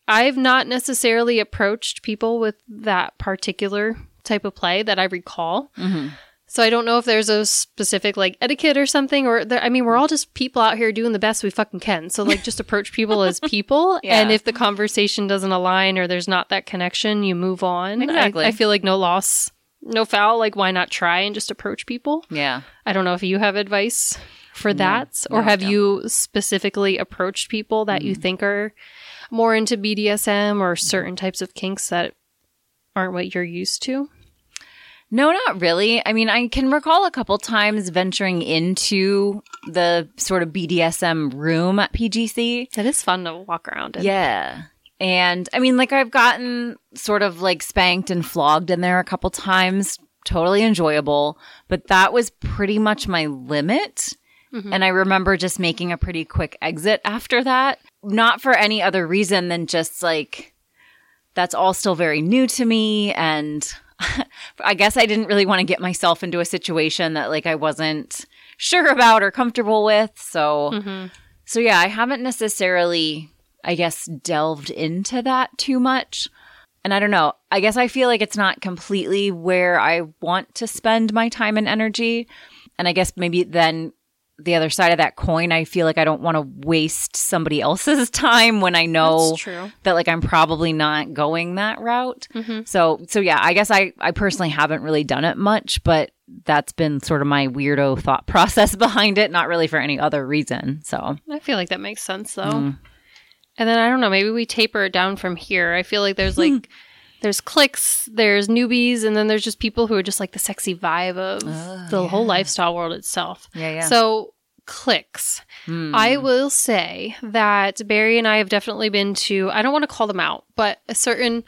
S2: I've not necessarily approached people with that particular type of play that I recall.
S1: Mm-hmm.
S2: So I don't know if there's a specific like etiquette or something, or there, I mean, we're all just people out here doing the best we fucking can. So like just approach people as people.
S1: Yeah.
S2: And if the conversation doesn't align or there's not that connection, you move on.
S1: Exactly.
S2: I, I feel like no loss, no foul. Like why not try and just approach people?
S1: Yeah.
S2: I don't know if you have advice for that,
S1: no,
S2: or have
S1: no.
S2: you specifically approached people that mm. you think are more into B D S M or certain types of kinks that aren't what you're used to?
S1: No, not really. I mean, I can recall a couple times venturing into the sort of B D S M room at P G C.
S2: It is fun to walk around in.
S1: Yeah. And I mean, like I've gotten sort of like spanked and flogged in there a couple times. Totally enjoyable. But that was pretty much my limit. Mm-hmm. And I remember just making a pretty quick exit after that. Not for any other reason than just like, that's all still very new to me. And I guess I didn't really want to get myself into a situation that like I wasn't sure about or comfortable with. So, mm-hmm. so yeah, I haven't necessarily, I guess, delved into that too much. And I don't know, I guess I feel like it's not completely where I want to spend my time and energy. And I guess maybe then the other side of that coin, I feel like I don't want to waste somebody else's time when I know that like I'm probably not going that route. Mm-hmm. So, so yeah, I guess I, I personally haven't really done it much, but that's been sort of my weirdo thought process behind it, not really for any other reason. So
S2: I feel like that makes sense though. Mm. And then I don't know, maybe we taper it down from here. I feel like there's like there's cliques, there's newbies, and then there's just people who are just like the sexy vibe of uh, the yeah. whole lifestyle world itself.
S1: Yeah, yeah.
S2: So cliques. Mm. I will say that Barry and I have definitely been to, I don't want to call them out, but a certain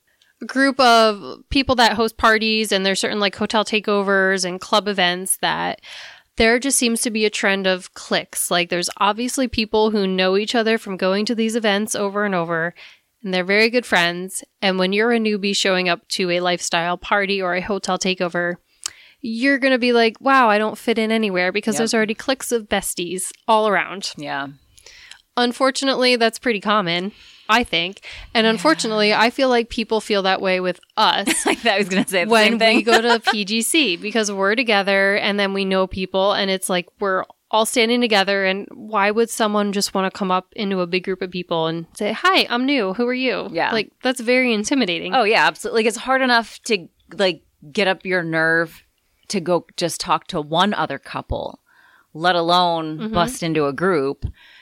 S2: group of people that host parties, and there's certain like hotel takeovers and club events that there just seems to be a trend of cliques. Like there's obviously people who know each other from going to these events over and over, and they're very good friends. And when you're a newbie showing up to a lifestyle party or a hotel takeover, you're going to be like, wow, I don't fit in anywhere because yep. there's already cliques of besties all around.
S1: Yeah.
S2: Unfortunately, that's pretty common, I think. And unfortunately, yeah. I feel like people feel that way with us.
S1: I was going to say the
S2: when
S1: same thing.
S2: we go to P G C because we're together and then we know people and it's like we're all standing together. And why would someone just want to come up into a big group of people and say, hi, I'm new. Who are you?
S1: Yeah.
S2: Like, that's very intimidating.
S1: Oh, yeah, absolutely. Like, it's hard enough to, like, get up your nerve to go just talk to one other couple, let alone mm-hmm. bust into a group.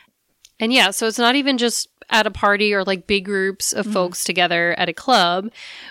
S2: And yeah, so it's not even just at a party or like big groups of mm-hmm. folks together at a club.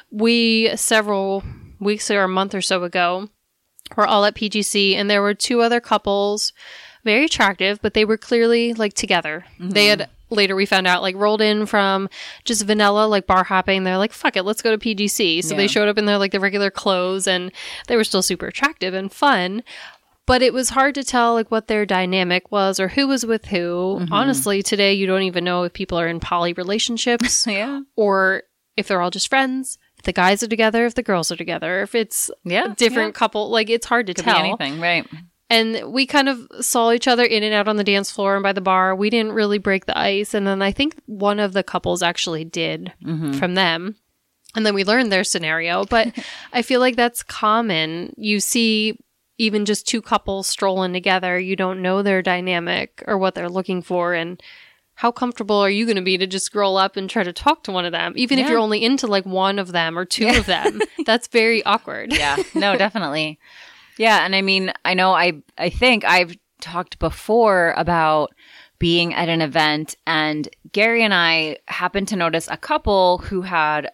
S2: We, several weeks or a month or so ago, were all at P G C, and there were two other couples, very attractive, but they were clearly like together. Mm-hmm. They had, later we found out, like rolled in from just vanilla, like bar hopping. They're like, fuck it, let's go to P G C. So yeah. they showed up in their like the regular clothes, and they were still super attractive and fun. But it was hard to tell like what their dynamic was or who was with who. Mm-hmm. Honestly, today you don't even know if people are in poly relationships
S1: yeah.
S2: or if they're all just friends. If the guys are together, if the girls are together, if it's
S1: yeah,
S2: a different yeah. couple. Like, it's hard to
S1: Could
S2: tell.
S1: Be anything, right.
S2: And we kind of saw each other in and out on the dance floor and by the bar. We didn't really break the ice. And then I think one of the couples actually did mm-hmm. from them. And then we learned their scenario. But I feel like that's common. You see even just two couples strolling together. You don't know their dynamic or what they're looking for. And how comfortable are you going to be to just scroll up and try to talk to one of them? Even yeah. if you're only into like one of them or two yeah. of them. That's very awkward.
S1: Yeah, no, definitely. Yeah, and I mean, I know I I think I've talked before about being at an event, and Gary and I happened to notice a couple who had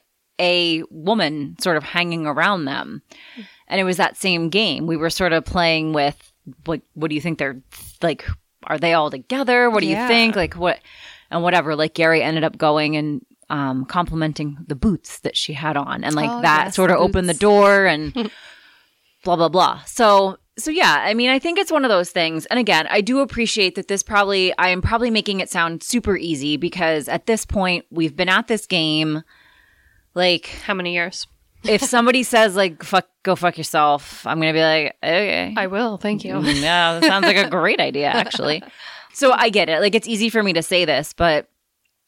S1: a woman sort of hanging around them. And it was that same game. We were sort of playing with, like, what do you think they're, like, are they all together? What do yeah. you think? Like, what, and whatever. Like, Gary ended up going and um, complimenting the boots that she had on. And, like, oh, that yes, sort of opened the door and blah, blah, blah. So, so yeah, I mean, I think it's one of those things. And again, I do appreciate that this probably, I am probably making it sound super easy because at this point, we've been at this game, like.
S2: How many years?
S1: If somebody says, like, fuck, go fuck yourself, I'm going to be like, okay.
S2: I will. Thank you.
S1: Yeah, that sounds like a great idea, actually. So I get it. Like, it's easy for me to say this, but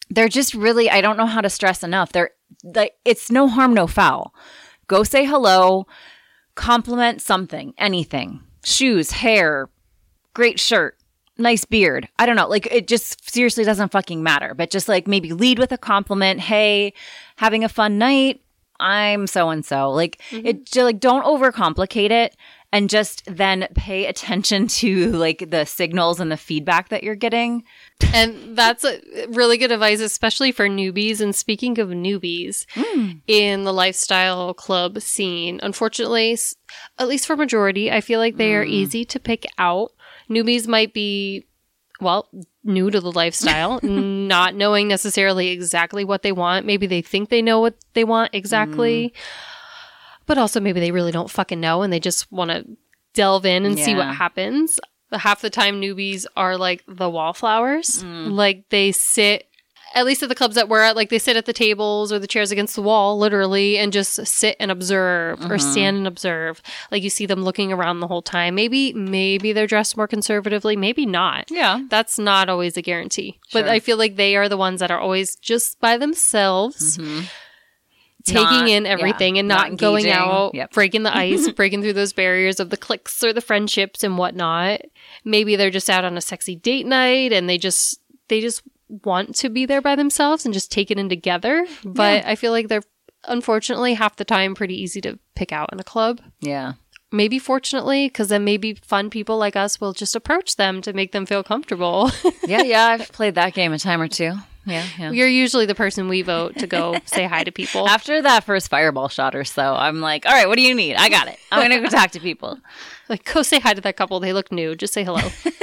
S1: they're just really, I don't know how to stress enough. They're like, it's no harm, no foul. Go say hello, compliment something, anything, shoes, hair, great shirt, nice beard. I don't know. Like, it just seriously doesn't fucking matter. But just like maybe lead with a compliment. Hey, having a fun night. I'm so-and-so. Like, mm-hmm. it just, like, don't overcomplicate it. And just then pay attention to like the signals and the feedback that you're getting.
S2: And that's a really good advice, especially for newbies. And speaking of newbies mm. in the lifestyle club scene, unfortunately, at least for majority, I feel like they mm. are easy to pick out. Newbies might be, well, new to the lifestyle, not knowing necessarily exactly what they want. Maybe they think they know what they want exactly. Mm. But also maybe they really don't fucking know and they just want to delve in and yeah. see what happens. Half the time newbies are like the wallflowers. Mm. Like they sit, at least at the clubs that we're at, like they sit at the tables or the chairs against the wall, literally, and just sit and observe mm-hmm. or stand and observe. Like you see them looking around the whole time. Maybe, maybe they're dressed more conservatively. Maybe not.
S1: Yeah.
S2: That's not always a guarantee. Sure. But I feel like they are the ones that are always just by themselves. Mm-hmm. Taking not, in everything yeah, and not, not going out, yep. breaking the ice, breaking through those barriers of the cliques or the friendships and whatnot. Maybe they're just out on a sexy date night and they just they just want to be there by themselves and just take it in together. But yeah. I feel like they're unfortunately half the time pretty easy to pick out in a club.
S1: Yeah.
S2: Maybe fortunately, because then maybe fun people like us will just approach them to make them feel comfortable.
S1: yeah, yeah. I've played that game a time or two. Yeah, yeah.
S2: You're usually the person we vote to go say hi to people.
S1: After that first fireball shot or so, I'm like, all right, what do you need? I got it. I'm going to go talk to people.
S2: Like, go say hi to that couple. They look new. Just say hello.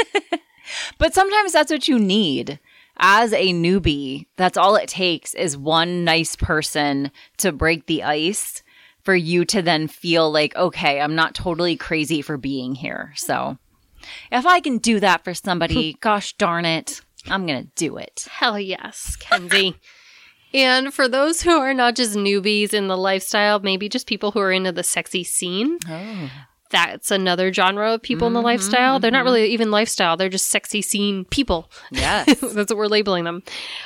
S1: But sometimes that's what you need. As a newbie, that's all it takes is one nice person to break the ice for you to then feel like, okay, I'm not totally crazy for being here. So if I can do that for somebody, gosh darn it, I'm going to do it.
S2: Hell yes, Kenzie. And for those who are not just newbies in the lifestyle, maybe just people who are into the sexy scene, oh. that's another genre of people mm-hmm, in the lifestyle. Mm-hmm. They're not really even lifestyle. They're just sexy scene people.
S1: Yes.
S2: That's what we're labeling them.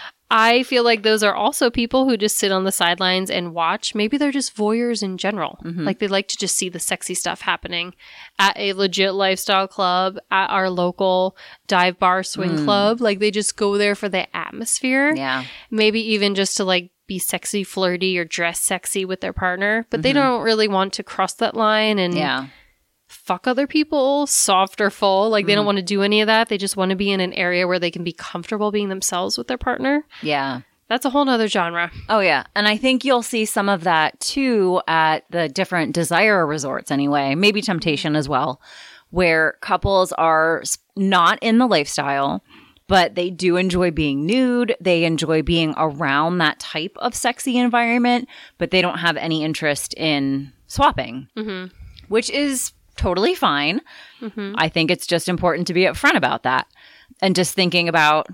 S2: I feel like those are also people who just sit on the sidelines and watch. Maybe they're just voyeurs in general. Mm-hmm. Like they like to just see the sexy stuff happening at a legit lifestyle club, at our local dive bar swing mm. club. Like they just go there for the atmosphere.
S1: Yeah.
S2: Maybe even just to like be sexy, flirty, or dress sexy with their partner. But mm-hmm. they don't really want to cross that line and
S1: yeah.
S2: fuck other people, soft or full. Like, they mm. don't want to do any of that. They just want to be in an area where they can be comfortable being themselves with their partner.
S1: Yeah.
S2: That's a whole nother genre.
S1: Oh, yeah. And I think you'll see some of that, too, at the different Desire resorts anyway. Maybe Temptation as well, where couples are not in the lifestyle, but they do enjoy being nude. They enjoy being around that type of sexy environment, but they don't have any interest in swapping, mm-hmm. which is totally fine. Mm-hmm. I think it's just important to be upfront about that. And just thinking about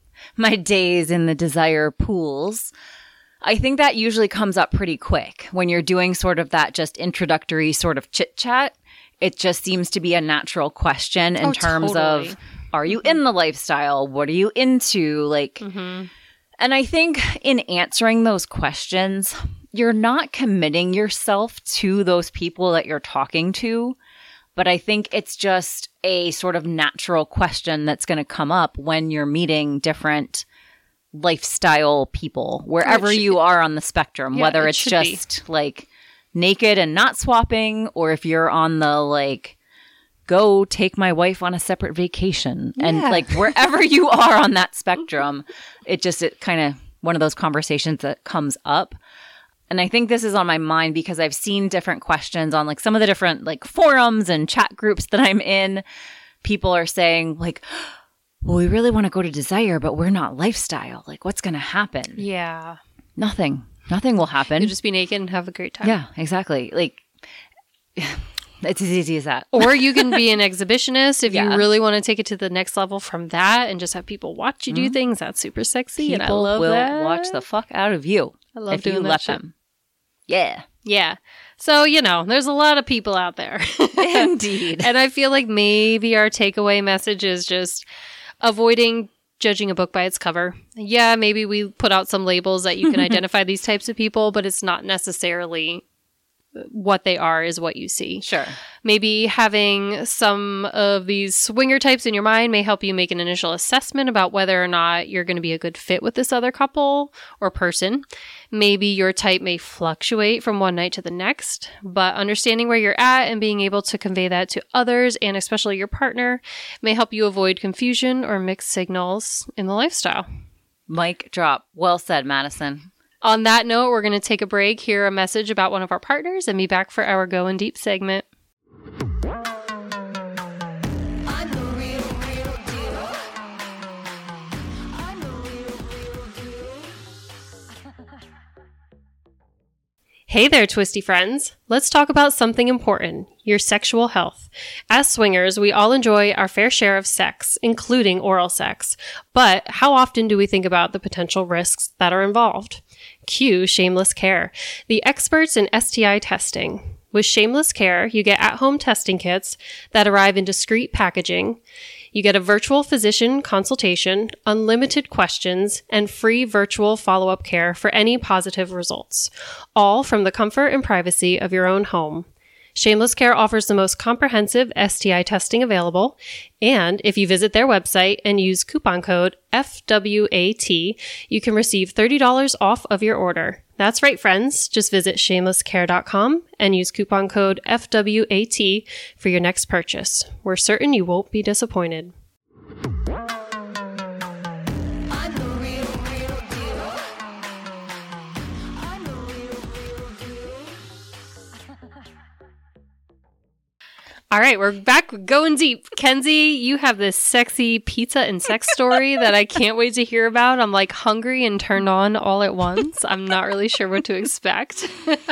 S1: my days in the Desire pools, I think that usually comes up pretty quick when you're doing sort of that just introductory sort of chit chat. It just seems to be a natural question in oh, terms totally. of, are you in the lifestyle? What are you into? Like, mm-hmm. and I think in answering those questions, you're not committing yourself to those people that you're talking to. But I think it's just a sort of natural question that's going to come up when you're meeting different lifestyle people, wherever you are on the spectrum, yeah, whether it it's just be. like naked and not swapping, or if you're on the like, go take my wife on a separate vacation. Yeah. And like wherever you are on that spectrum, it just, it kind of one of those conversations that comes up. And I think this is on my mind because I've seen different questions on like some of the different like forums and chat groups that I'm in. People are saying like, well, we really want to go to Desire, but we're not lifestyle. Like, what's going to happen?
S2: Yeah.
S1: Nothing. Nothing will happen.
S2: You'll just be naked and have a great time.
S1: Yeah, exactly. Like, it's as easy as that.
S2: Or you can be an exhibitionist if yeah. you really want to take it to the next level from that and just have people watch you do mm-hmm. things. That's super sexy.
S1: People
S2: and I love
S1: will
S2: that.
S1: watch the fuck out of you.
S2: I love
S1: if
S2: doing
S1: you
S2: that
S1: let
S2: shit.
S1: them. Yeah.
S2: Yeah. So, you know, there's a lot of people out there.
S1: Indeed.
S2: And I feel like maybe our takeaway message is just avoiding judging a book by its cover. Yeah, maybe we put out some labels that you can identify these types of people, but it's not necessarily what they are is what you see.
S1: Sure.
S2: Maybe having some of these swinger types in your mind may help you make an initial assessment about whether or not you're going to be a good fit with this other couple or person. Maybe your type may fluctuate from one night to the next, but understanding where you're at and being able to convey that to others and especially your partner may help you avoid confusion or mixed signals in the lifestyle.
S1: Mic drop. Well said, Madison.
S2: On that note, we're going to take a break, hear a message about one of our partners, and be back for our Going Deep segment. Hey there, twisty friends. Let's talk about something important, your sexual health. As swingers, we all enjoy our fair share of sex, including oral sex. But how often do we think about the potential risks that are involved? Cue Shameless Care, the experts in S T I testing. With Shameless Care, you get at-home testing kits that arrive in discreet packaging. You get a virtual physician consultation, unlimited questions, and free virtual follow-up care for any positive results, all from the comfort and privacy of your own home. Shameless Care offers the most comprehensive S T I testing available, and if you visit their website and use coupon code F W A T, you can receive thirty dollars off of your order. That's right, friends. Just visit shameless care dot com and use coupon code F W A T for your next purchase. We're certain you won't be disappointed. All right, we're back going deep. Kenzie, you have this sexy pizza and sex story that I can't wait to hear about. I'm like hungry and turned on all at once. I'm not really sure what to expect.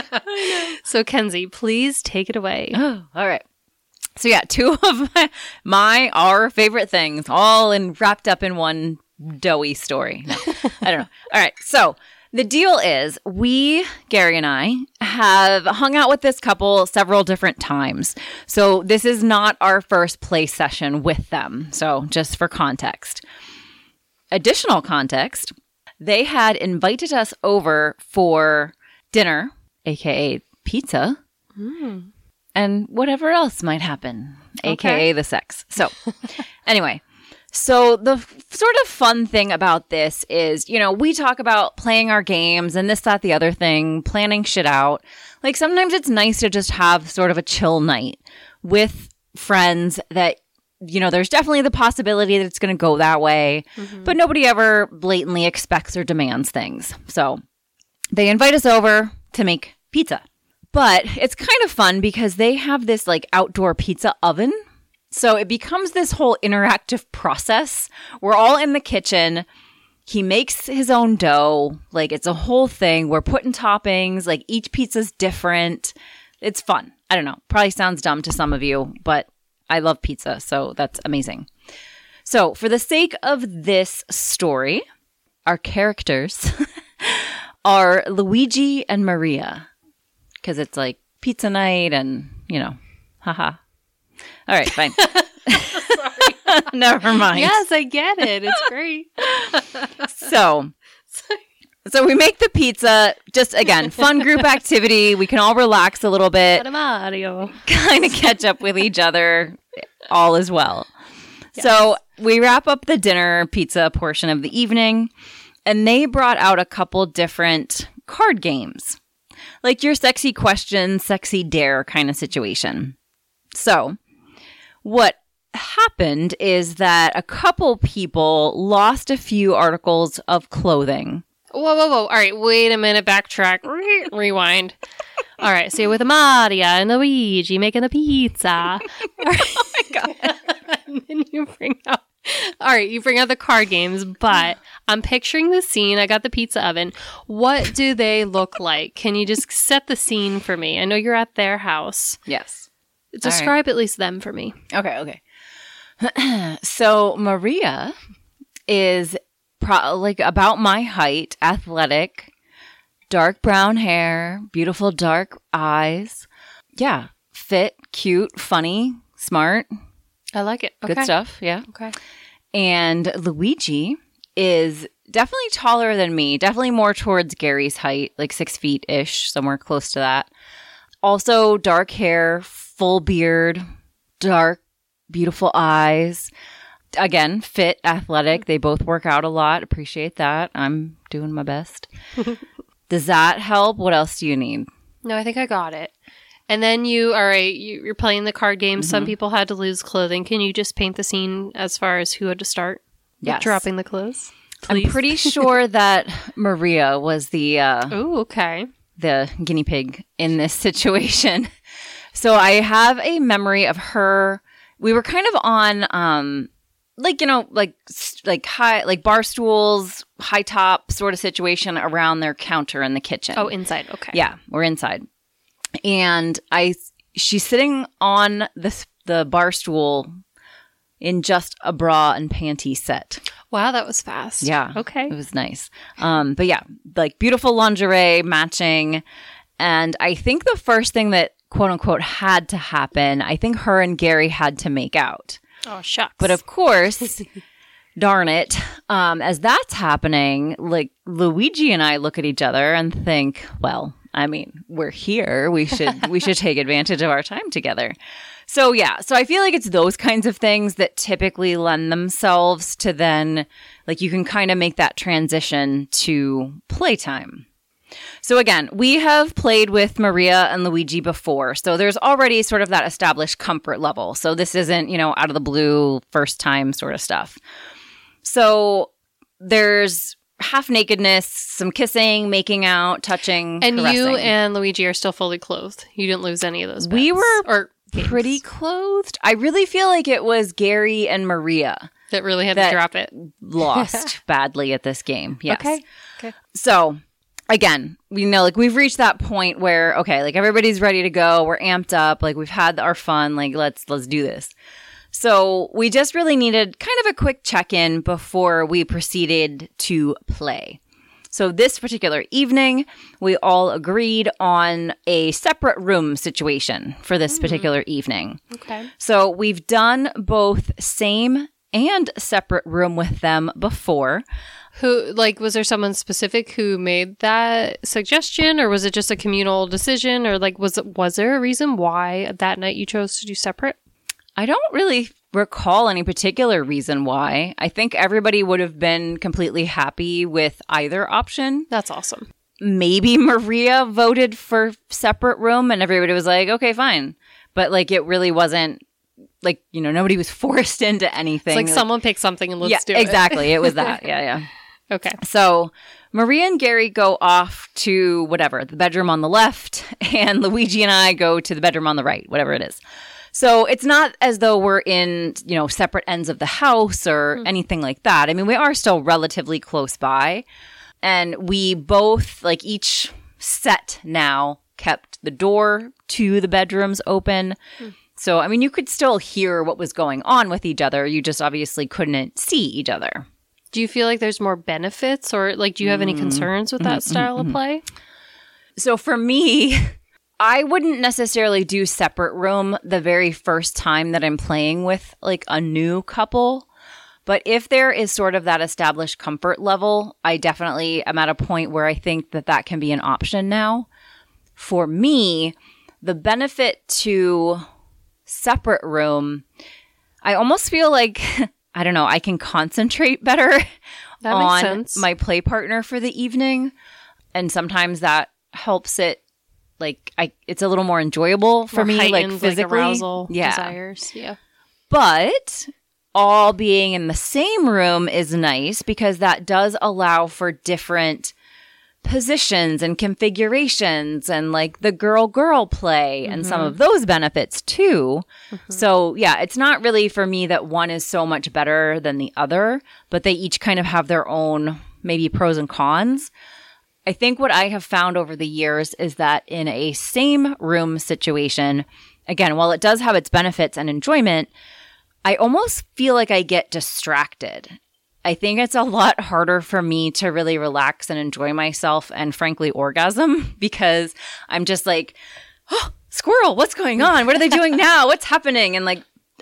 S2: So Kenzie, please take it away.
S1: Oh, all right. So yeah, two of my, my our favorite things all in wrapped up in one doughy story. No, I don't know. All right. So the deal is we, Gary and I, have hung out with this couple several different times. So this is not our first play session with them. So just for context. Additional context, they had invited us over for dinner, aka pizza, mm. and whatever else might happen, okay. aka the sex. So anyway. So the f- sort of fun thing about this is, you know, we talk about playing our games and this, that, the other thing, planning shit out. Like sometimes it's nice to just have sort of a chill night with friends that, you know, there's definitely the possibility that it's going to go that way, mm-hmm. but nobody ever blatantly expects or demands things. So they invite us over to make pizza. But it's kind of fun because they have this like outdoor pizza oven. So it becomes this whole interactive process. We're all in the kitchen. He makes his own dough. Like it's a whole thing. We're putting toppings. Like each pizza's different. It's fun. I don't know. Probably sounds dumb to some of you, but I love pizza. So that's amazing. So for the sake of this story, our characters are Luigi and Maria. Because it's like pizza night and, you know, haha. All right, fine. Sorry. Never mind.
S2: Yes, I get it. It's great.
S1: so, so we make the pizza. Just again, fun group activity. We can all relax a little bit.
S2: Mario.
S1: Kind of catch up with each other. All is well. Yes. So we wrap up the dinner pizza portion of the evening, and they brought out a couple different card games, like your sexy question, sexy dare kind of situation. So what happened is that a couple people lost a few articles of clothing.
S2: Whoa, whoa, whoa. All right, wait a minute. Backtrack. Rewind. All right, so you're with Maria and Luigi making the pizza.
S1: Oh, my God.
S2: And then you bring out... All right, you bring out the card games, but I'm picturing the scene. I got the pizza oven. What do they look like? Can you just set the scene for me? I know you're at their house.
S1: Yes.
S2: Describe right. At least them for me.
S1: Okay, okay. So Maria is pro- like about my height, athletic, dark brown hair, beautiful dark eyes. Yeah, fit, cute, funny, smart.
S2: I like it. Okay.
S1: Good stuff, yeah.
S2: Okay.
S1: And Luigi is definitely taller than me, definitely more towards Gary's height, like six feet-ish, somewhere close to that. Also dark hair, full beard, dark, beautiful eyes. Again, fit, athletic. They both work out a lot. Appreciate that. I'm doing my best. Does that help? What else do you need?
S2: No, I think I got it. And then you, all right, you, you're playing the card game. Mm-hmm. Some people had to lose clothing. Can you just paint the scene as far as who had to start?
S1: Yes.
S2: Dropping the clothes? Please.
S1: I'm pretty sure that Maria was the uh,
S2: oh, okay,
S1: the guinea pig in this situation. So I have a memory of her. We were kind of on, um, like you know, like like high, like bar stools, high top sort of situation around their counter in the kitchen.
S2: Oh, inside. Okay,
S1: yeah, we're inside, and I she's sitting on this the bar stool in just a bra and panty set.
S2: Wow, that was fast.
S1: Yeah.
S2: Okay.
S1: It was nice. Um, but yeah, like beautiful lingerie matching. And I think the first thing that quote unquote had to happen, I think her and Gary had to make out.
S2: Oh, shucks.
S1: But of course, darn it, um, as that's happening, like Luigi and I look at each other and think, well, I mean, we're here. We should we should take advantage of our time together. So yeah, so I feel like it's those kinds of things that typically lend themselves to then, like you can kind of make that transition to playtime. So again, we have played with Maria and Luigi before, so there's already sort of that established comfort level. So this isn't, you know, out of the blue, first time sort of stuff. So there's half nakedness, some kissing, making out, touching,
S2: and
S1: caressing.
S2: You and Luigi are still fully clothed. You didn't lose any of those bets.
S1: We were
S2: or
S1: pretty clothed. I really feel like it was Gary and Maria
S2: that really had
S1: that
S2: to drop it.
S1: Lost badly at this game. Yes.
S2: Okay. Okay.
S1: So again, we know like we've reached that point where okay, like everybody's ready to go. We're amped up. Like we've had our fun. Like let's let's do this. So we just really needed kind of a quick check-in before we proceeded to play. So this particular evening, we all agreed on a separate room situation for this mm. particular evening.
S2: Okay.
S1: So we've done both same and separate room with them before.
S2: Who, like, was there someone specific who made that suggestion, or was it just a communal decision, or like, was it, was there a reason why that night you chose to do separate?
S1: I don't really recall any particular reason why. I think everybody would have been completely happy with either option.
S2: That's awesome.
S1: Maybe Maria voted for separate room and everybody was like, okay, fine. But like, it really wasn't like, you know, nobody was forced into anything.
S2: It's like,
S1: like
S2: someone pick something and let's
S1: yeah,
S2: do it.
S1: Exactly. It was that. Yeah, yeah.
S2: Okay.
S1: So Maria and Gary go off to whatever, the bedroom on the left, and Luigi and I go to the bedroom on the right, whatever it is. So it's not as though we're in, you know, separate ends of the house or mm. anything like that. I mean, we are still relatively close by. And we both, like each set now, kept the door to the bedrooms open. Mm. So, I mean, you could still hear what was going on with each other. You just obviously couldn't see each other.
S2: Do you feel like there's more benefits, or like, do you have any concerns with that mm-hmm, style mm-hmm. of play?
S1: So for me, I wouldn't necessarily do separate room the very first time that I'm playing with like a new couple. But if there is sort of that established comfort level, I definitely am at a point where I think that that can be an option now. For me, the benefit to separate room, I almost feel like, I don't know, I can concentrate better
S2: that
S1: on
S2: makes sense.
S1: My play partner for the evening. And sometimes that helps it. Like, I, it's a little more enjoyable for
S2: more
S1: me, like physically.
S2: Like arousal,
S1: yeah.
S2: desires. Yeah.
S1: But all being in the same room is nice because that does allow for different positions and configurations and like the girl-girl play mm-hmm. and some of those benefits too. Mm-hmm. So yeah, it's not really for me that one is so much better than the other, but they each kind of have their own maybe pros and cons. I think what I have found over the years is that in a same room situation, again, while it does have its benefits and enjoyment, I almost feel like I get distracted. I think it's a lot harder for me to really relax and enjoy myself and frankly orgasm because I'm just like, oh, squirrel, what's going on? What are they doing now? What's happening? And like,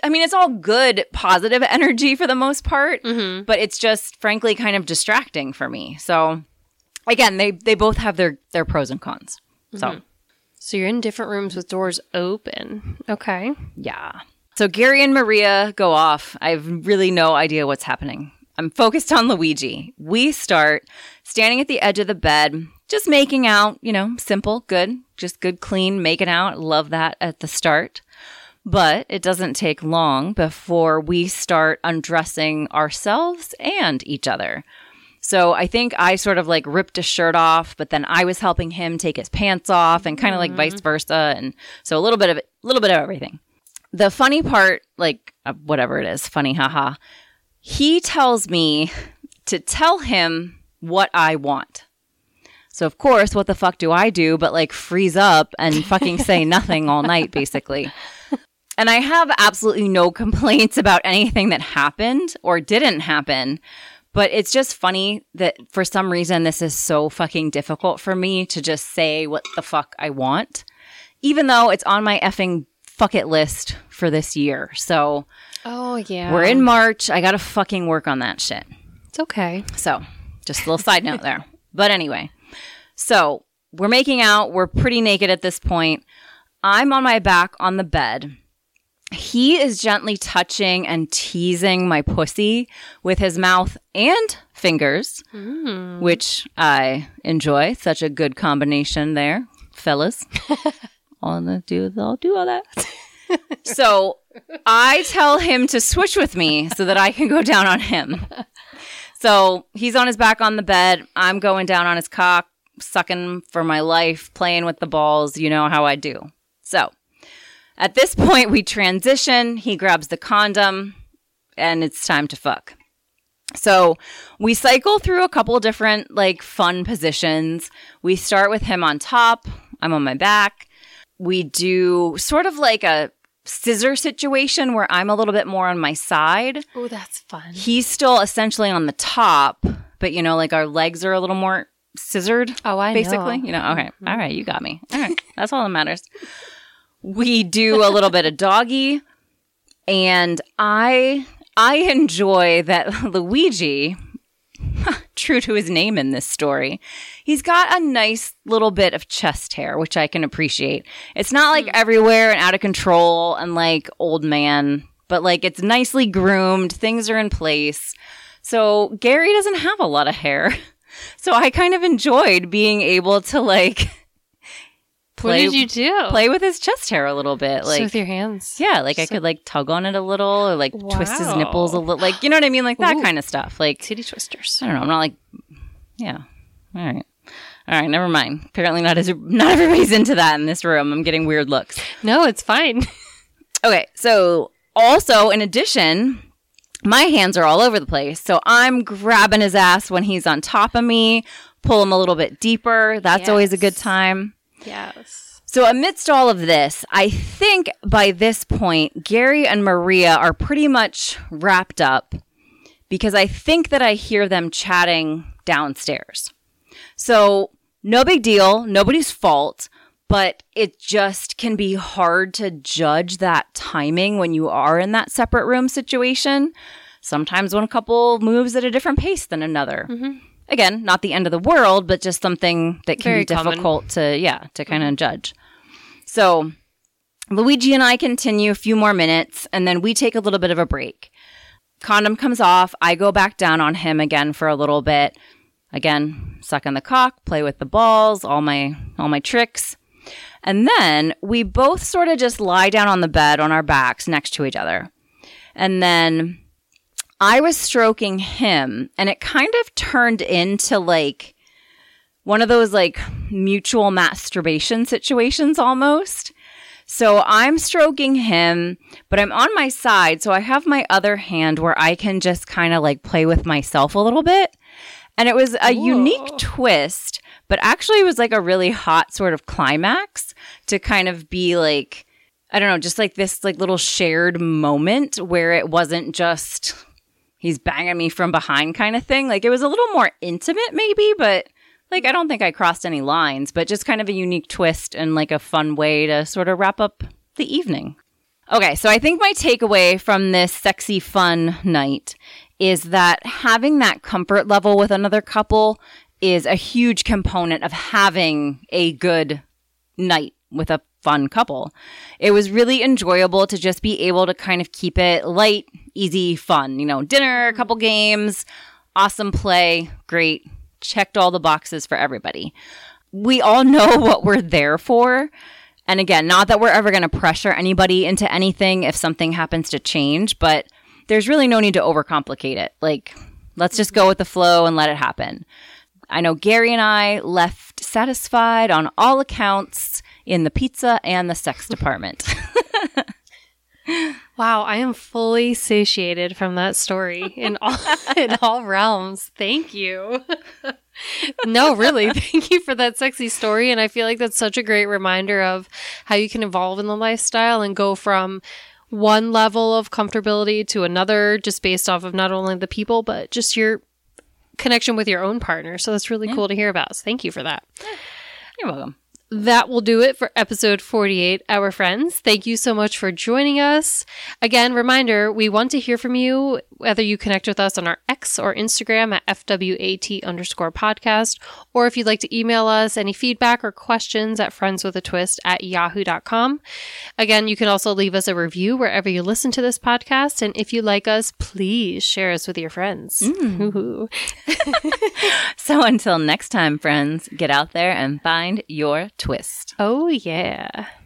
S1: I mean, it's all good, positive energy for the most part,
S2: Mm-hmm.
S1: but it's just frankly kind of distracting for me. So again, they, they both have their, their pros and cons. So
S2: Mm-hmm. So you're in different rooms with doors open. Okay.
S1: yeah. So Gary and Maria go off. I have really no idea what's happening. I'm focused on Luigi. We start standing at the edge of the bed, just making out, you know, simple, good, just good, clean, making out. Love that at the start. But it doesn't take long before we start undressing ourselves and each other. So I think I sort of like ripped a shirt off, but then I was helping him take his pants off and kind of like vice versa. And so a little bit of it, a little bit of everything. The funny part, like uh, whatever it is, funny, haha, he tells me to tell him what I want. So of course, what the fuck do I do but like freeze up and fucking say nothing all night, basically. And I have absolutely no complaints about anything that happened or didn't happen. But it's just funny that for some reason this is so fucking difficult for me to just say what the fuck I want, even though it's on my effing fuck it list for this year. So
S2: Oh, yeah.
S1: we're in March. I got to fucking work on that shit.
S2: It's okay.
S1: So just a little side note there. But anyway, so we're making out. We're pretty naked at this point. I'm on my back on the bed. He is gently touching and teasing my pussy with his mouth and fingers,
S2: Mm.
S1: which I enjoy. Such a good combination there, fellas. All the do, I'll do all that. So I tell him to switch with me so that I can go down on him. So he's on his back on the bed. I'm going down on his cock, sucking for my life, playing with the balls. You know how I do. So at this point, we transition. He grabs the condom, and it's time to fuck. So we cycle through a couple different, like, fun positions. We start with him on top. I'm on my back. We do sort of like a scissor situation where I'm a little bit more on my side.
S2: Oh, that's fun.
S1: He's still essentially on the top, but, you know, like our legs are a little more scissored.
S2: Oh, I
S1: basically.
S2: know.
S1: You know, okay. All right, you got me. All right. That's all that matters. We do a little bit of doggy, and I I enjoy that Luigi, true to his name in this story, he's got a nice little bit of chest hair, which I can appreciate. It's not like everywhere and out of control and like old man, but like it's nicely groomed. Things are in place. So Gary doesn't have a lot of hair. So I kind of enjoyed being able to like play,
S2: what did you do?
S1: play with his chest hair a little bit.
S2: Just
S1: Like
S2: with your hands.
S1: yeah, like I
S2: So-
S1: could like tug on it a little or like twist his
S2: Wow.
S1: nipples a little, like, you know what I mean? Like that
S2: Ooh.
S1: kind of stuff. Like,
S2: Titty twisters.
S1: I don't know. I'm not like, yeah. All right. All right. Never mind. Apparently not as, not everybody's into that in this room. I'm getting weird looks.
S2: No, it's fine.
S1: Okay. So also in addition, my hands are all over the place. So I'm grabbing his ass when he's on top of me, pull him a little bit deeper. That's always a good
S2: Yes.
S1: time.
S2: Yes.
S1: So amidst all of this, I think by this point, Gary and Maria are pretty much wrapped up because I think that I hear them chatting downstairs. So no big deal, nobody's fault, but it just can be hard to judge that timing when you are in that separate room situation. Sometimes one couple moves at a different pace than another.
S2: Mm-hmm.
S1: Again, not the end of the world, but just something that can
S2: Very
S1: be
S2: common.
S1: difficult to, yeah, to kind of judge. So Luigi and I continue a few more minutes, and then we take a little bit of a break. Condom comes off. I go back down on him again for a little bit. Again, suck on the cock, play with the balls, all my all my tricks. And then we both sort of just lie down on the bed on our backs next to each other. And then I was stroking him, and it kind of turned into like one of those like mutual masturbation situations almost. So I'm stroking him, but I'm on my side. So I have my other hand where I can just kind of like play with myself a little bit. And it was a
S2: Whoa.
S1: unique twist, but actually it was like a really hot sort of climax to kind of be like, I don't know, just like this like little shared moment where it wasn't just he's banging me from behind kind of thing. Like it was a little more intimate maybe, but like I don't think I crossed any lines, but just kind of a unique twist and like a fun way to sort of wrap up the evening. Okay, so I think my takeaway from this sexy fun night is that having that comfort level with another couple is a huge component of having a good night with a fun couple. It was really enjoyable to just be able to kind of keep it light, easy, fun. You know, dinner, a couple games, awesome play, great. Checked all the boxes for everybody. We all know what we're there for. And again, not that we're ever going to pressure anybody into anything if something happens to change, but there's really no need to overcomplicate it. Like, let's just go with the flow and let it happen. I know Gary and I left satisfied on all accounts in the pizza and the sex department.
S2: Wow, I am fully satiated from that story in all in all realms. Thank you. No, really, thank you for that sexy story. And I feel like that's such a great reminder of how you can evolve in the lifestyle and go from one level of comfortability to another, just based off of not only the people, but just your connection with your own partner. So that's really yeah. cool to hear about. So thank you for that.
S1: You're welcome.
S2: That will do it for episode forty-eight, our friends. Thank you so much for joining us. Again, reminder, we want to hear from you, whether you connect with us on our X or Instagram at F W A T underscore podcast, or if you'd like to email us any feedback or questions at friendswithatwist at yahoo dot com. Again, you can also leave us a review wherever you listen to this podcast. And if you like us, please share us with your friends.
S1: Mm. So until next time, friends, get out there and find your twist.
S2: Oh, yeah.